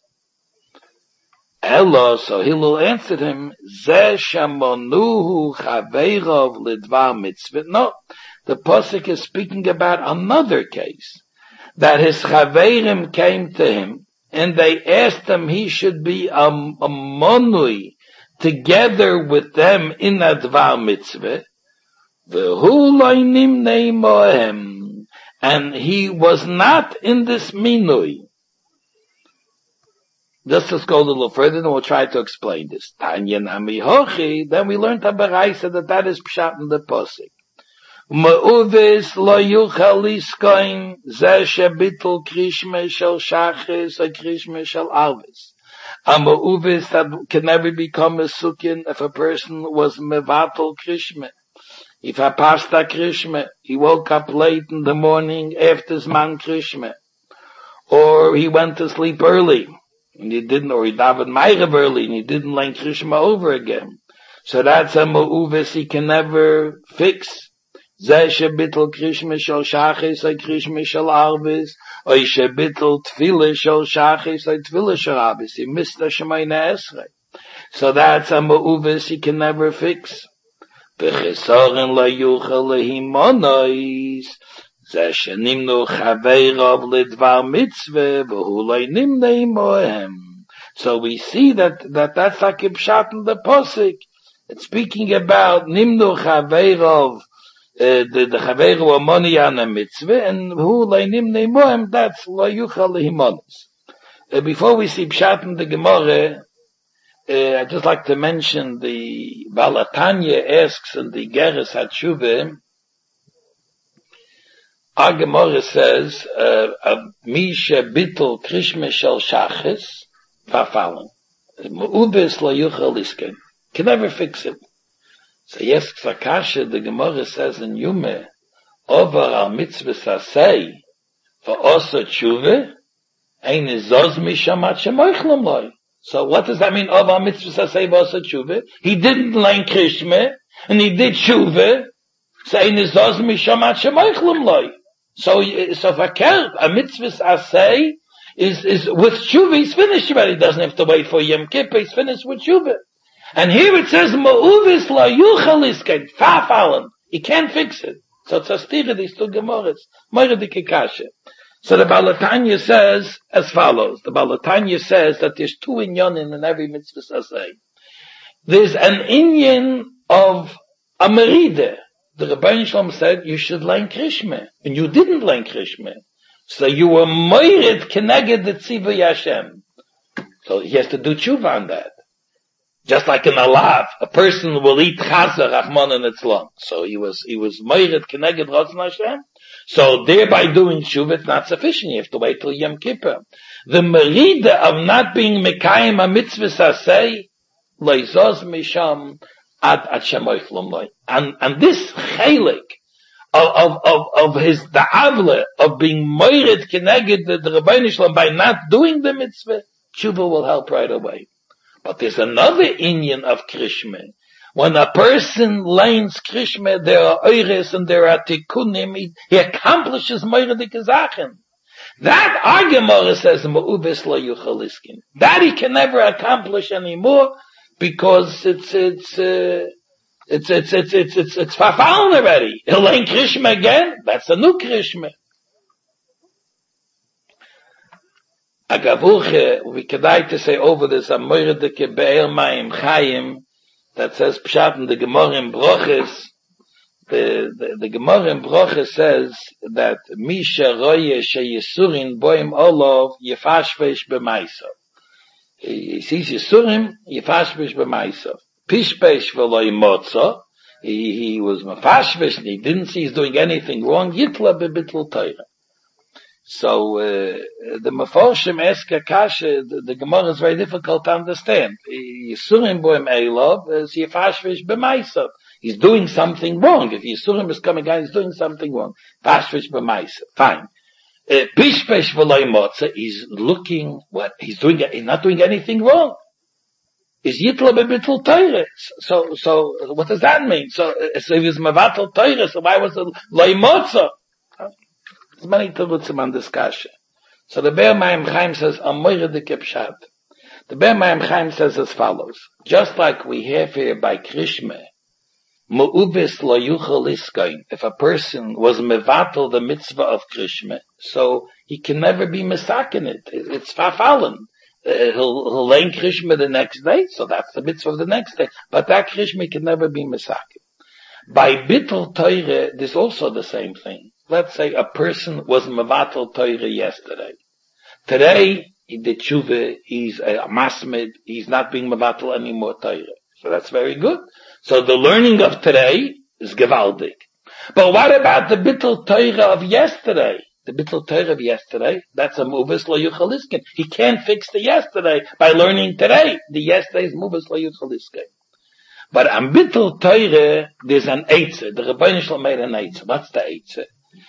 A: Elo, so Hillel answered him, Zeh shamonuhu chaveirov lidvar mitzvah. No, the pasuk is speaking about another case, that his chaveirim came to him, and they asked him he should be a monui together with them in a dvar mitzvah, v'hu lo nimnei mohem, and he was not in this minui. Let's go a little further and we'll try to explain this. Tanya nami hochi, then we learned a beraisa that is pshat in the posik. Ma'uvis lo yuchal liskoin zeh shebitul krishme shel shachis or krishme shel arvis. A ma'uvis that can never become a sukin if a person was mevatel krishme. If a pasta krishme, he woke up late in the morning after his man krishme, or he went to sleep early, and he didn't, or he davened Ma'ariv early, and he didn't learn Krishma over again. So that's a ma'uvis he can never fix. Zeh shebitul Krishma shel shachis, or Krishma shel arvis, or shebitul tefillah shel shachis, or tefillah shel arvis. He missed the Shemayna Esrei. So that's a ma'uvis he can never fix. V'chesoren la yuchal lehimonos, Zeh shenimnu chaveirov lidvar mitzvah, v'hu lo nimnei mohem. So we see that's like a pshat in the posik. It's speaking about nimnu chaveirov, the chaveirov amoni on a mitzvah, and v'hu lo nimnei mohem, that's lo yuchal lehimonos. Before we see pshat in the Gemara, I'd just like to mention the Balatanya asks in the Geras HaTshuvah, our Gemara says, Misha bitul krishme shel shachis, vafalin. Mu'ubis lo yuchal lisken. Can never fix it. So yes, Ksakasha, the Gemara says in Yume, over al mitzvah sasei, for osa tshuve, ein izoz mishamat shemoichlem loy. So what does that mean, over al mitzvah sasei, for osa tshuve? He didn't learn krishme, and he did tshuve, so ein izoz mishamat shemoichlem loy. So if a mitzvah asay is with tshuva, he's finished already. He doesn't have to wait for Yom Kippur, he's finished with tshuva. And here it says, Ma'uvis la yuchal isken, fa'fallen. He can't fix it. So it's a stira, these two Gemaras. Moira di kikasha. So the Balatanya says as follows. The Balatanya says that there's two inyanim in every mitzvah asay. There's an inyan of a merida. The Rebbeinu Shalom said you should learn Krishma, and you didn't learn Krishma. So you were moired keneged the tzivah Yashem. So he has to do tshuva on that. Just like in Alav, a person will eat chazer, Rahman and Etzlon. So he was moired keneged Ratzon Hashem. So thereby doing tshuva, it's not sufficient. You have to wait till Yom Kippur. The merida of not being mekayim a mitzvah saseh, leizos misham, and this chelik of his da'avle of being moired keneged the Rebbeinu Shalom by not doing the mitzvah, tshuva will help right away. But there's another inyan of krishma. When a person learns krishma, there are oires and there are tikkunim. He accomplishes moired dikazachen. That our Gemara says ma'uvis lo yuchal iskin. That he can never accomplish anymore. Because it's fafallen already. He'll learn Krishma again. That's a new Krishma. Agavuche, we could like to say over this Amoirdeke Be'er Mayim Chayim that says Pshat in the Gemara in Broches. The Gemara in Broches says that Misha Roye Sheyisurin Boim Olov Yefashvesh B'Maisov. He sees Yisurim, Yefashvish b'Maisov. Pishpesh v'lo yimotzo. He was mefashvish, and he didn't see he's doing anything wrong. Yitla b'bitl Torah. So, the Meforshim ask a kasha, the Gemara is very difficult to understand. Yisurim boim Eilov is Yefashvish b'maisav. He's doing something wrong. If Yisurim is coming out, he's doing something wrong. Fashvish b'maisav. Fine. Pishpesh v'loy motza, he's looking, what? He's not doing anything wrong. Is Yitla b'bitl Torah. So, what does that mean? So if he's mevatel Torah, so why was it loy motza? There's many terutzim on this kasha. So the Be'er Mayim Chaim says, Amoyre de Kepshat. The Be'er Mayim Chaim says as follows. Just like we have here by Krishma, Mu'ubis lo yuchel iskain. If a person was mevatel the mitzvah of Krishma, so he can never be misakin it. It's fafalen. He'll learn Krishma the next day, so that's the mitzvah of the next day. But that Krishma can never be misakin. By Bittul Torah, there's also the same thing. Let's say a person was mevatel Torah yesterday. Today, he did tshuva, he's a masmid, he's not being mevatel anymore Torah. So that's very good. So the learning of today is gewaldig. But what about the Bittul Torah of yesterday? The Bittul Torah of yesterday, that's a muvis lo yuchel isken. He can't fix the yesterday by learning today. The yesterday's muvis lo yuchel isken. But on Bittul Torah, there's an eitzah. The Rebbeinu Shalom made an eitzah. What's the eitzah?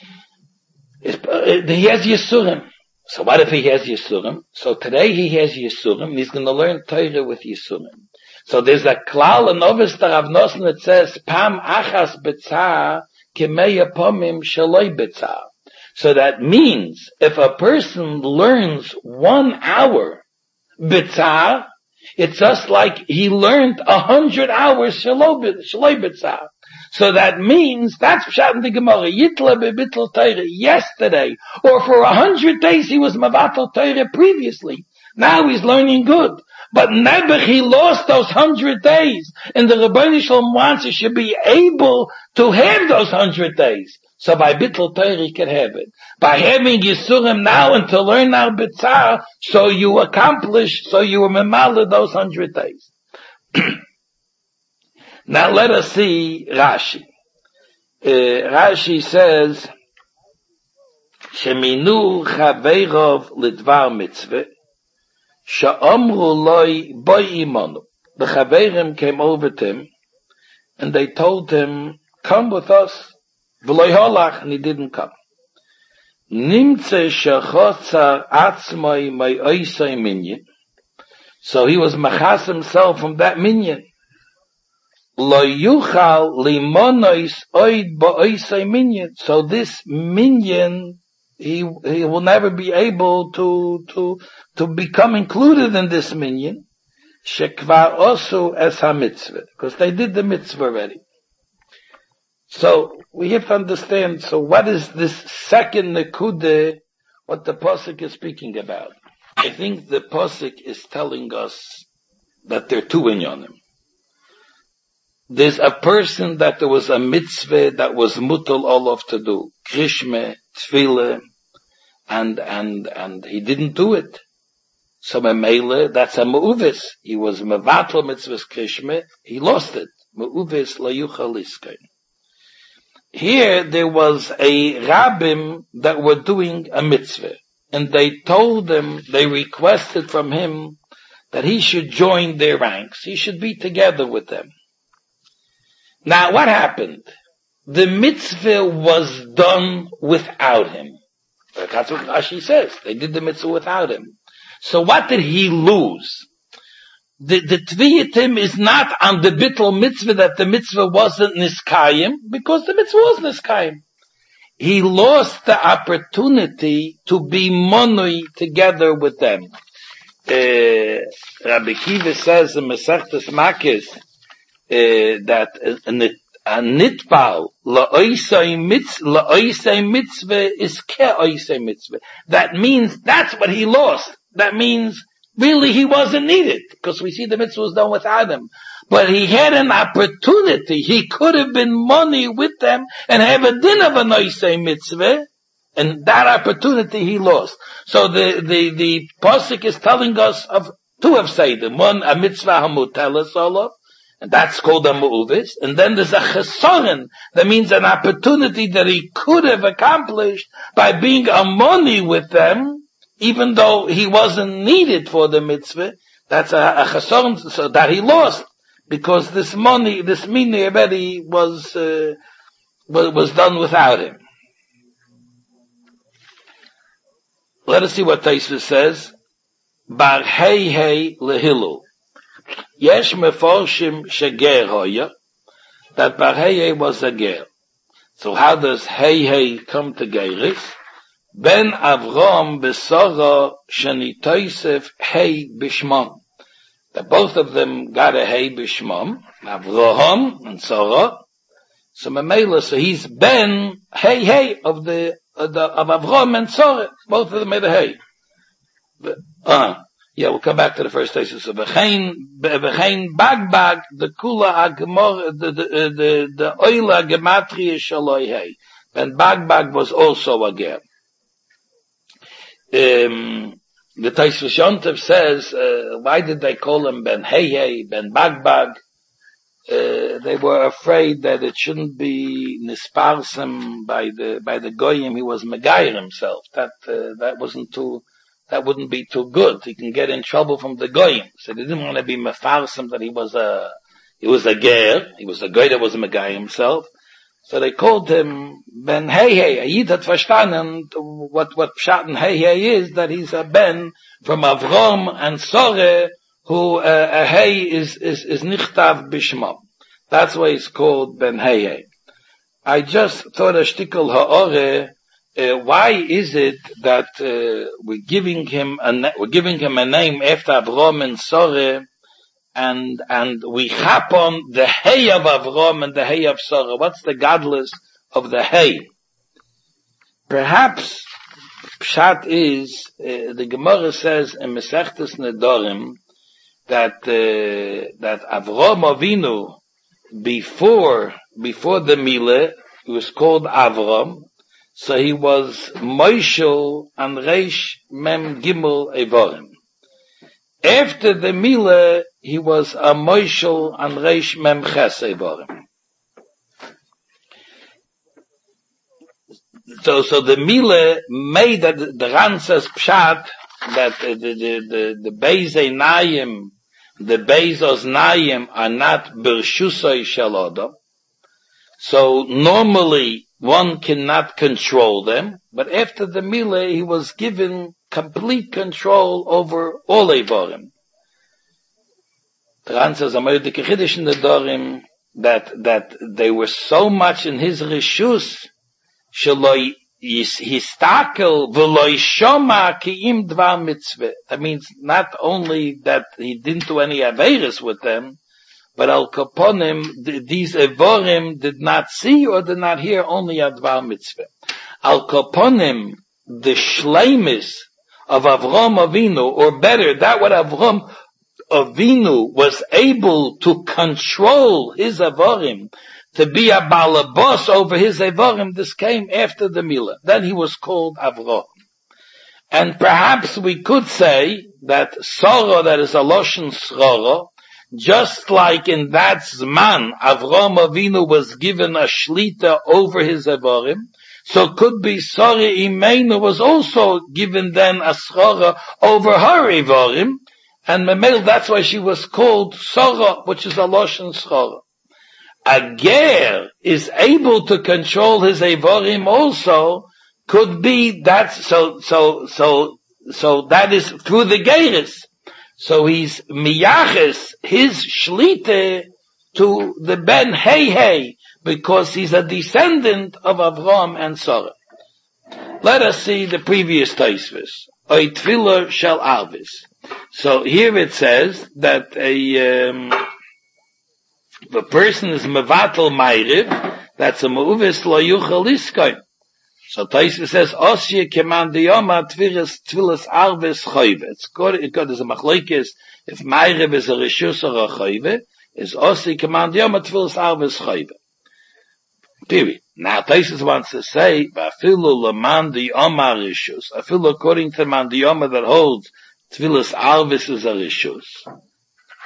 A: He has Yisurim. So what if he has Yisurim? So today he has Yisurim, and he's going to learn Torah with Yisurim. So there's a klal in Ovis Rav Nosson that says, Pam achas betzah kemeya pomim shaloi betzah. So that means if a person learns 1 hour betzah, it's just like he learned 100 hours shaloi betzah. So that means, that's Pshat in the Gemara, Yitla bebitl Torah, yesterday, or for 100 days he was mevatel Torah previously. Now he's learning good. But never he lost those 100 days. And the Rebbeinu Shalom wants he should be able to have those 100 days. So by bitl Torah he can have it. By having Yisurim now and to learn now B'tzah, so you accomplish, so you memala those 100 days. Now let us see Rashi. Rashi says, Sheminu chaveirov lidvar mitzvah, sha'amru loi boi imanu. The chaveirim came over to him, and they told him, come with us. V'loi holach, and he didn't come. Nimtze shechotzar atzmai mai oisai minyan. So he was machas himself from that minyan. Lo yuchal limonois oid ba'oisai minyan. So this minyan, he will never be able to become included in this minyan. Shekvar osu es ha-mitzvah. Because they did the mitzvah already. So we have to understand, so what is this second nekudah, what the Pasuk is speaking about? I think the Pasuk is telling us that there are two inyanim. There's a person that there was a mitzvah that was mutal olav to do, krishme, tefillah, and he didn't do it. So me'mele, that's a me'uvis. He was mevatel mitzvahs krishme, he lost it. Me'uvis la yuchal iskain. Here there was a rabbim that were doing a mitzvah, and they told him, they requested from him that he should join their ranks. He should be together with them. Now what happened? The mitzvah was done without him. That's what Rashi says. They did the mitzvah without him. So what did he lose? The Tviyatim is not on the bittul mitzvah that the mitzvah wasn't niskayim, because the mitzvah was niskayim. He lost the opportunity to be monoi together with them. Rabbi Kiva says in Masechtas Makis that a nitbal la'oisei mitzvah is ke'oisei mitzvah. That means that's what he lost. That means really he wasn't needed, because we see the mitzvah was done without him. But he had an opportunity. He could have been money with them and have a din of a noisei mitzvah, and that opportunity he lost. So the pasuk is telling us of two of Seidim. One, a mitzvah hamutelas olav, and that's called a mu'uvis, and then there's a chesoren, that means an opportunity that he could have accomplished by being a money with them, even though he wasn't needed for the mitzvah. That's a chesoren, so that he lost, because this money, this mini already was done without him. Let us see what Tosfos says. Bar hei hei lehilu. Yesh meforshim sheger hoya, that bar hei hei was a ger. So how does hei hei come to geris? Ben Avrom besora sheni Tosef hei bishmam. That both of them got a hei bishmam, Avraham and Sarah. So Mamela, so he's ben hei hei of Avram and Sarah. Both of them made a hay. Yeah, we'll come back to the first Tosfos. So v'chein bag, the kula agmor, the oila gematria shaloi hay. Ben bag was also a ger. The Tosfos Yontif says, why did they call him Ben Hey, Ben Bag? They were afraid that it shouldn't be nisparsem by the goyim. He was Megayer himself. That wouldn't be too good. He can get in trouble from the goyim. So they didn't want to be mefarsem that he was a ger. He was a goy that was a Megayer himself. So they called him Ben Hey. A Yid had verstanden what Pshat and Hey is, that he's a Ben from Avram and Sarah, who a Hey is nichtav bishmam. That's why it's called Ben Hey. I just thought a shtickle ha'ore. Why is it that we're giving him a name after Avram and Sarah? And we hap on the hay of Avram and the hay of Sarah. What's the godless of the hay? Perhaps Pshat is, the Gemara says in Masechtas Nedarim that Avram Avinu, before the Mila, he was called Avram, so he was Moishel and Reish Mem Gimel Evorim. After the Mila, he was a Moishel and Reish Mem Ches Evorim. So the Mila made that the Ran says Pshat that the Beis Einayim, the Beis Oznayim are not Bershusoi Shel Adam. So normally one cannot control them, but after the Mila he was given complete control over all Eivorim. The Ran says Amar Dike Chiddush in the Dorim that they were so much in his reshus sheloi histakel v'loi shoma ki'im dvar mitzvah. That means not only that he didn't do any averis with them, but al kaponim, these Eivorim did not see or did not hear only a dvar mitzvah. Al kaponim, the shleimis of Avram Avinu, or better, that what Avram Avinu was able to control his Eivorim, to be a balabos over his Eivorim, this came after the Mila. Then he was called Avram. And perhaps we could say that Sarah, that is a Loshen Srora, just like in that Zman, Avram Avinu was given a shlita over his Eivorim, so could be Sarah Imeinu was also given then a Srora over her Eivorim, and Memel, that's why she was called Sarah, which is a Loshen Srora. A ger is able to control his Eivorim also, could be that, so that is through the geris. So he's miyaches his shlite to the Ben Hey, because he's a descendant of Avram and Sarah. Let us see the previous Tosfos. Oy tefillah shel arvis. So here it says that if a person is mevatel ma'ariv, that's a me'uvis lo yuchel iskoin. So Tosfos says, Osye keman diyoma tfilas arvis choyve. It's good, there's a machlokes, if ma'ariv is a reshus or a choyve, is Osye keman diyoma tfilas arvis choyve. Period. Now Tosfos wants to say, Vafilu leman diyoma reshus. Afilu according to man diyoma that holds tfilas arvis is a reshus.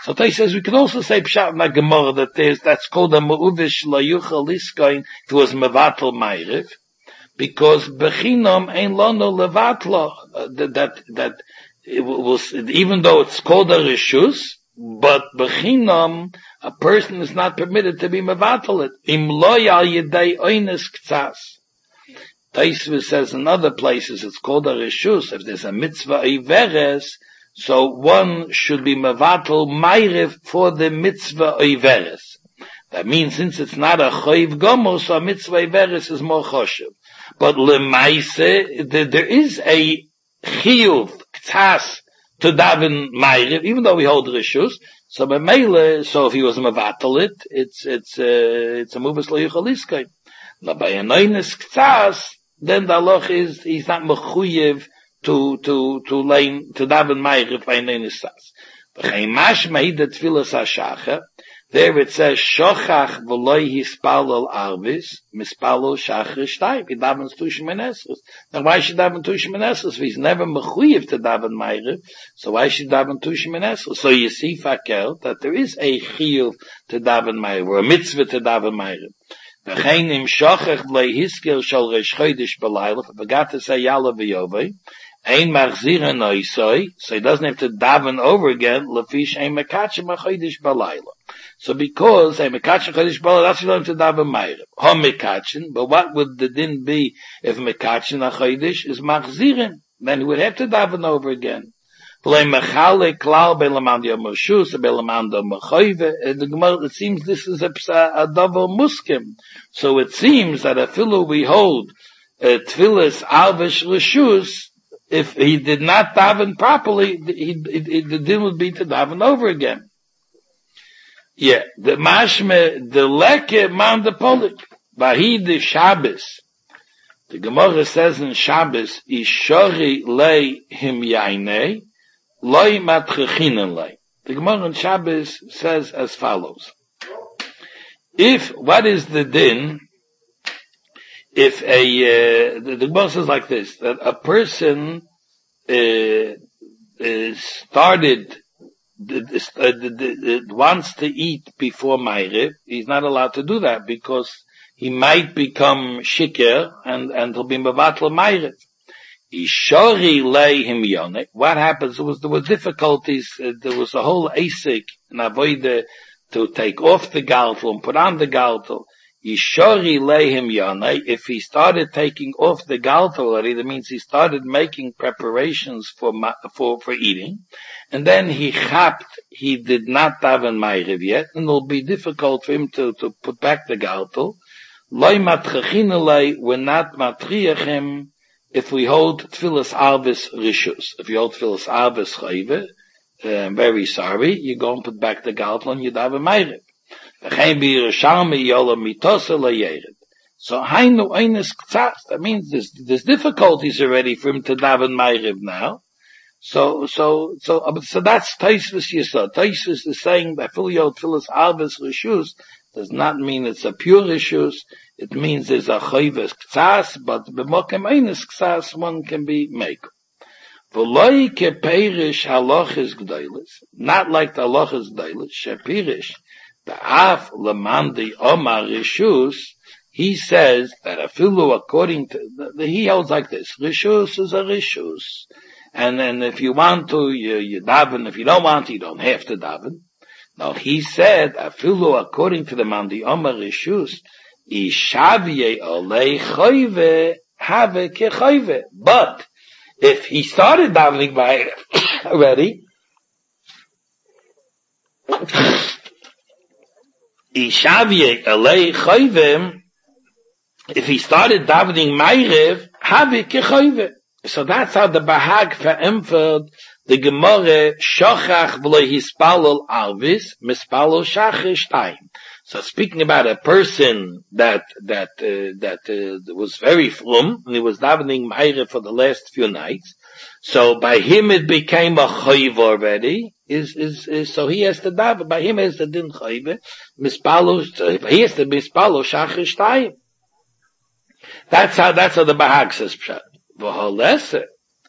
A: So Tais says we can also say Pshat na Gemara that's called a Me'uvish Layuchal Liskoin, it was Mevatel Ma'ariv, because Bechinam Ein Lono Levatlo, that it was, even though it's called a Rishus, but Bechinam, a person is not permitted to be Mevatel it. Im lo yal yedei oines ktsas. Taisva says in other places it's called a Rishus, if there's a mitzvah Iveres, so one should be Mevatel Ma'ariv for the mitzvah Iveres. That means since it's not a Chayiv Gomo, so a mitzvah Iveres is more choshev. But Lemaise, there is a Chiyuv, Ktsas, to daven Ma'ariv, even though we hold Rishus, so if he was Mevatel it, it's a Muvas Layuchal Liskoin. Now by a Noines Ktsas, then the halach is, he's not mechuyev to daven Ma'ariv by a Noines Ktsas. V'chein mashmei the Tfilas HaShacha, there it says, Shochach v'loi hispalel arvis, mispalel shachar shtayim. He davens tushim enesus. Now why should daven tushim enesus? If he's never mechuyev to daven Ma'ariv, so why should daven tushim enesus? So you see, Fakel, that there is a chiyuv to daven Ma'ariv, or a mitzvah to daven Ma'ariv. V'chein im shochach v'loi hiskil shal resh chodesh b'layla, if I forgot to say yalla v'yovei, ein machzira noisoi, so he doesn't have to daven over again, lefish ein mekachem chodesh b'layla. So because a mekachin chodesh b'layla, that's going to daven Ma'ariv. Ha mekachin, but what would the din be if mekachin a chodesh is machzirin? Then he would have to daven over again. The Gemara, it seems this is a double muskim. So it seems that a fellow we hold tfilas alvish rishus, if he did not daven properly, the din would be to daven over again. Yeah, the mashme, the leke man the polik, vahi the Shabbos. The Gemara says in Shabbos, ishori lei him yainei, loi matchechinen lei. The Gemara in Shabbos says as follows. What is the din, if the Gemara says like this, that a person, wants to eat before Ma'ariv, he's not allowed to do that because he might become shikir and he'll be mevatel Ma'ariv. Ishori leihim yonek. What happens? There were difficulties. There was a whole asik and avoid to take off the galtel and put on the galtel. Ishori leihim yonek. If he started taking off the galtel already, that means he started making preparations for eating, and then he did not daven Ma'ariv yet, and it'll be difficult for him to put back the galtel. Loi matchechinelei, we're not matriach him if we hold tfilas arvis rishus. If you hold tfilas arvis chayve, I'm very sorry, you go and put back the galtel and you daven Ma'ariv. So hainu eines ktsas, that means there's difficulties already for him to daven Ma'ariv now. So that's Taisvis Yisod. Taisvis is saying that Filio Tfilas Arvis Rishus does not mean it's a pure Rishus. It means there's a Chayves Ktsas, but B'mokem Eines Ktsas one can be make. V'loi keperish halachis g'daylis, not like the halachis g'daylis, shepirish, the af lemandi omar Rishus, he says that a Filu according to, he holds like this, Rishus is a Rishus. And then if you want to, you daven. If you don't want to, you don't have to daven. Now he said, afilu according to the Mandi Omer Rishus, ishavye olei choyve have kechoyve. But if he started davening by already, ishavye olei choyve, if he started davening Ma'ariv, have kechoyve. So that's how the Bahag verämpft the Gemara shochach v'lo hispalel arvis mispalel shachar shtayim. So speaking about a person that was very frum and he was davening Ma'ariv for the last few nights, so by him it became a chayv already. So he has to daven. By him is the din chayv mispalel. He has to mispalel shachar shtayim. That's how the Bahag says pshat.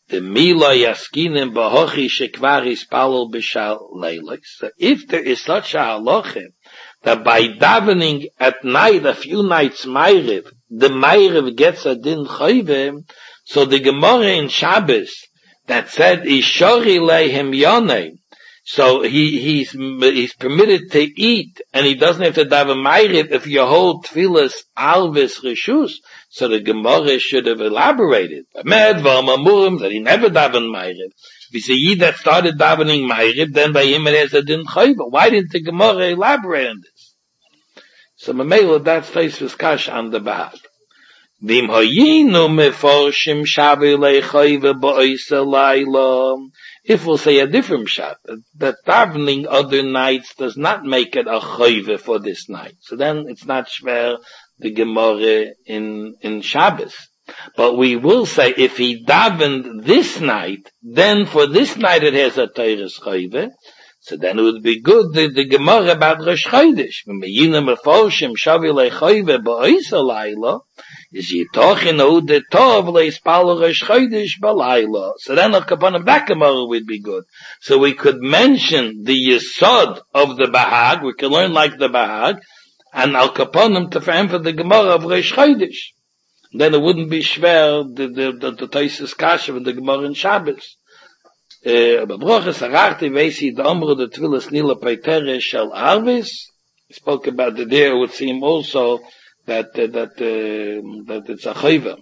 A: The mila yaskinin bahochi shekvar ispalel b'shal leilek. So if there is such a halacha that by davening at night, a few nights Ma'ariv, the Ma'ariv gets a din chayve, so the Gemara in Shabbos that said ishori lehem yonei, so he's permitted to eat, and he doesn't have to daven Ma'ariv if you hold tefillas alvis reshus. So the Gemara should have elaborated. That he never davened Ma'ariv. If he's a Yid that started davening Ma'ariv, then by him it has a din chayva. Why didn't the Gemara elaborate on this? So Mamela, that's Tosfos Kash on the Bahag. Vim hoyinu meforshim shavi leichayve ba'isa laila. If we'll say a different shot, that davening other nights does not make it a chayve for this night. So then it's not shver the Gemara in Shabbos. But we will say if he davened this night, then for this night it has a Teres chayve. So then it would be good the Gemara about Rosh Chodesh. When Meyina Meforshim Shavi Leichayve Ba'isa Laila, is Yitochen Ude Tov Leispal Rosh Chodesh Ba'Laila. So then upon that Gemara would be good. So we could mention the Yesod of the Bahag, we can learn like the Bahag, and Al Kaponim to for the Gemara of Rosh Chodesh. Then it wouldn't be schwer the Tosfos Kasha of the Gemara in Shabbos. Bebroches Arachti Vesi the Omru the Tvilas Nila Peitere Shel Arvis. He spoke about the there would seem also that it's a chayva,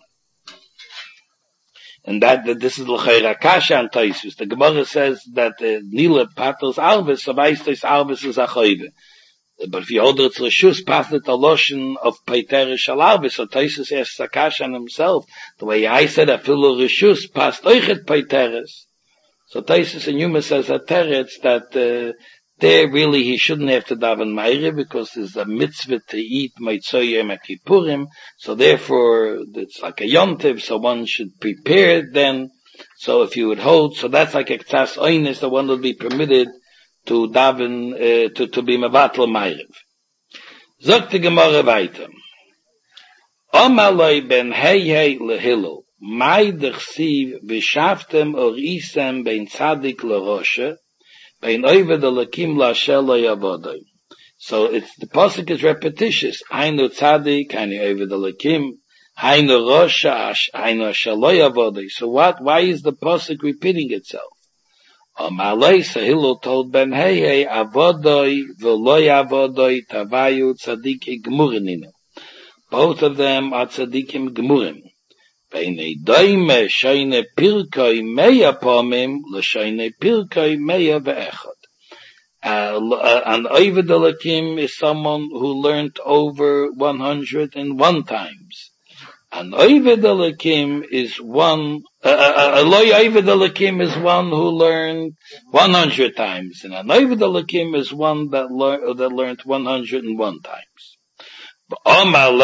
A: and that this is l'chayra kasha and Tosfos. The Gemara says that Nila Patels Arvis, so Vaistos Arvis is a chayva. But if you hold it to Rishus, pass it a lotion of Peitere Shel Arvis, so Tosfos asks Akasha on himself, the way I said that Filu Rishus passed Oichet Peiteres. So Tosfos and Yuma says at Teretz that there really he shouldn't have to daven Ma'ariv because there's a mitzvah to eat Motzei Yom Kippurim. So therefore it's like a yontiv, so one should prepare it then. So if you would hold, so that's like a ktas oines, that one would be permitted to daven to be mevatel Ma'ariv. Zok the Gemara weiter. Omaloi ben hey lehillel. Mai dechsiv v'shavtem or isem bein tzadik l'roshe, bein oived alakim la'ashel lo'yavodai. So it's, the pasuk is repetitious. Hainu tzadik, hainu oived alakim, hainu roshe, hainu ashel lo'yavodai. So why is the pasuk repeating itself? Amalei, so Hillel told Ben Hey, avodai v'lo'yavodai tavayu tzadik igmurininu. Both of them are tzadikim gmurim. Beine doime shayne pirkei meya pomim l'shayne pirkei meya ve'echad. An Oived Alakim is someone who learned over 101 times. An Oived Alakim is one. A loy Oived Alakim is one who learned 100 times, and an Oived Alakim is one that learned 101 times. For not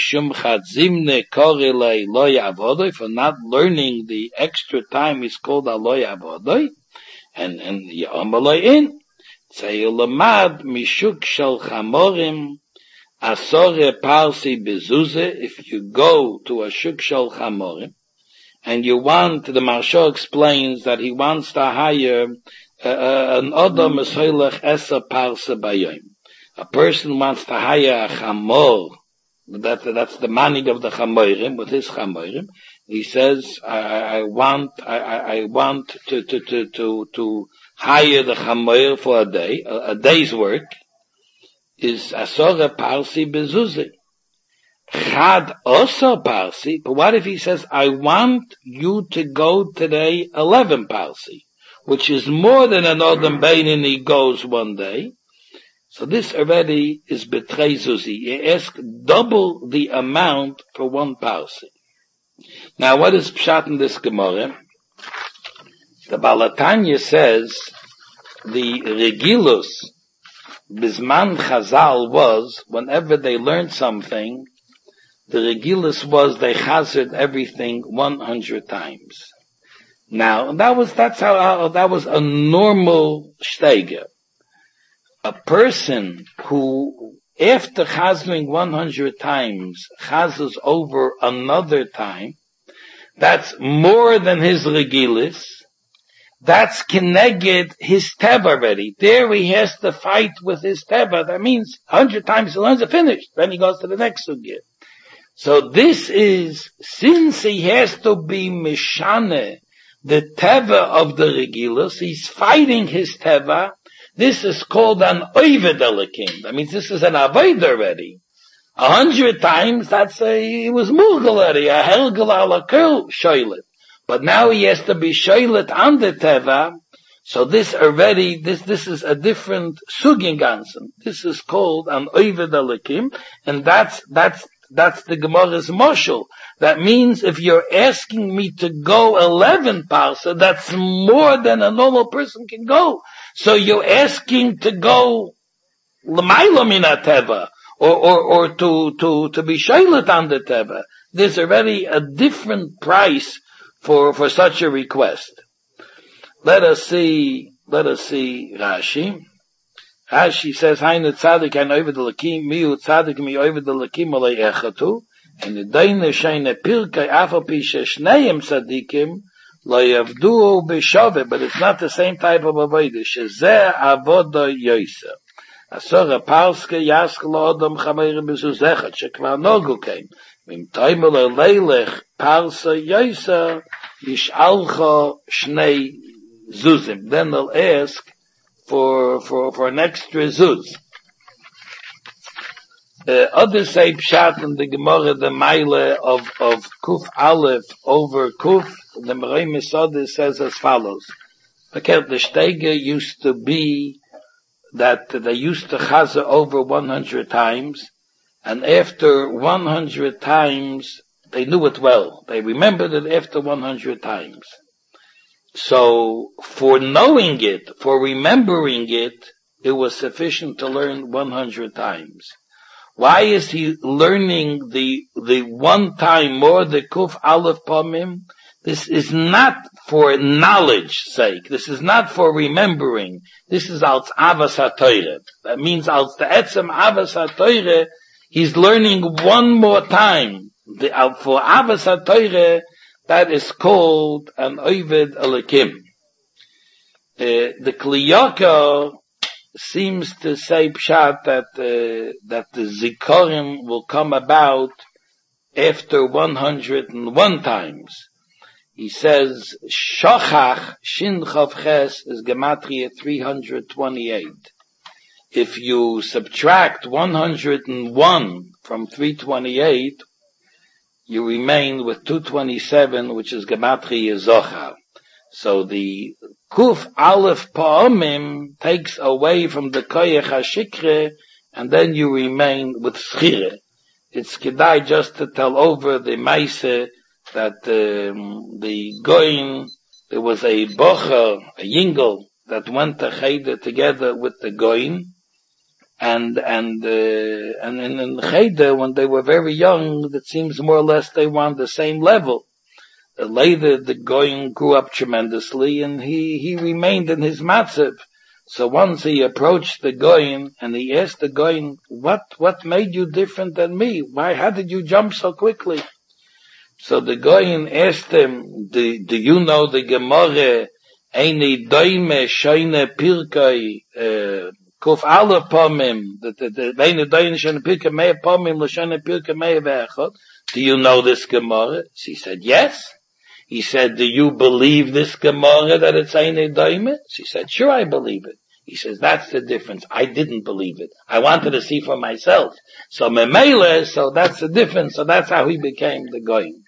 A: learning the extra time is called a loy avodoi, and yamaloi in. Say lamad mishuk shel chamorim asore parsi bezuze. If you go to a shuk shel chamorim and you want, the Maharsha explains that he wants to hire an adam mesoilech esa parsa bayom. A person wants to hire a chamor. That's the manning of the chamorim with his chamorim. He says, I want to hire the chamor for a day. A day's work is asora parsi bezuzi. Chad also parsi. But what if he says, I want you to go today 11 parsi, which is more than an Odom Beinin he goes one day. So this already is betrei zuzi. He asked double the amount for one parsi. Now what is pshat in this Gemara? The Balatanya says the regilus bisman Chazal was, whenever they learned something, the regilus was they chazed everything 100 times. Now that was a normal steiger. A person who, after chazing 100 times, chazes over another time,
B: that's more than his regilis. That's keneged his teva already. There he has to fight with his teva. That means 100 times he learns it finished. Then he goes to the next sugya. So this is, since he has to be mishane, the teva of the regilis, he's fighting his teva. This is called an oived elikim. That means this is an avoid already. 100 times, he was murgal already, a helgal ala kol shoylet. But now he has to be shoylet on the teva, so this already, this is a different sugin ganzen. This is called an oived elikim, and that's the Gemara's moshel. That means if you're asking me to go 11 parsa, that's more than a normal person can go. So you're asking to go l'mayla min teva, or to be shoylet on the teva. There's already a different price for such a request. Let us see Rashi. Rashi says, Hainu tzadik an oived l'lakim, miu tzadik mi oived l'lakim olei echatu, and the daine sheine pirkei afapi sheshneim tzadikim, lo yavduo b'shove, but it's not the same type of avodah, shezeh avoda yoysa. Asora palske yask lo odom chameir bezuzechat, shekvar nogu keim, vim toimel leilech palsa yoysa, yishalcha shnei zuzim. Then they'll ask for an extra zuz. Other say pshat in the Gemara, the Meile of Kuf Aleph over Kuf, the Merei Mesodeh says as follows. Okay, the Stege used to be that they used to chaza over 100 times, and after 100 times, they knew it well. They remembered it after 100 times. So, for knowing it, for remembering it, it was sufficient to learn 100 times. Why is he learning the one time more, the Kuf Aleph Pamim? This is not for knowledge sake. This is not for remembering. This is als Avas HaTorah. That means als the Etzem Avas HaTorah, he's learning one more time. For Avas HaTorah, that is called an Oived Elikim. The Kliyaka seems to say pshat that the Zikorim will come about after 101 times. He says, Shochach Shin Chav Ches is Gematria 328. If you subtract 101 from 328, you remain with 227, which is Gematria Zochar. So the Kuf Aleph Pa'amim takes away from the Koyach HaShikre, and then you remain with Schire. It's Kedai just to tell over the Maise that the Goyin, there was a Bocher, a Yingel, that went to Cheder together with the Goyin, and in Cheder, when they were very young, it seems more or less they were on the same level. Later, the Goyin grew up tremendously, and he remained in his matzav. So once he approached the Goyin, and he asked the Goyin, what made you different than me? How did you jump so quickly? So the Goyin asked him, do you know the Gemara, Eini doime shoyne pirkei, Kuf Aleph Pamim, Eini doime shoyne pirkei mei Pamim, l'shoyne pirkei mei ve'echot? Do you know this Gemara? She said, yes. He said, do you believe this Gemara that it's Eini doime? She said, sure, I believe it. He says, that's the difference. I didn't believe it. I wanted to see for myself. So memele, so that's the difference. So that's how he became the Goyin.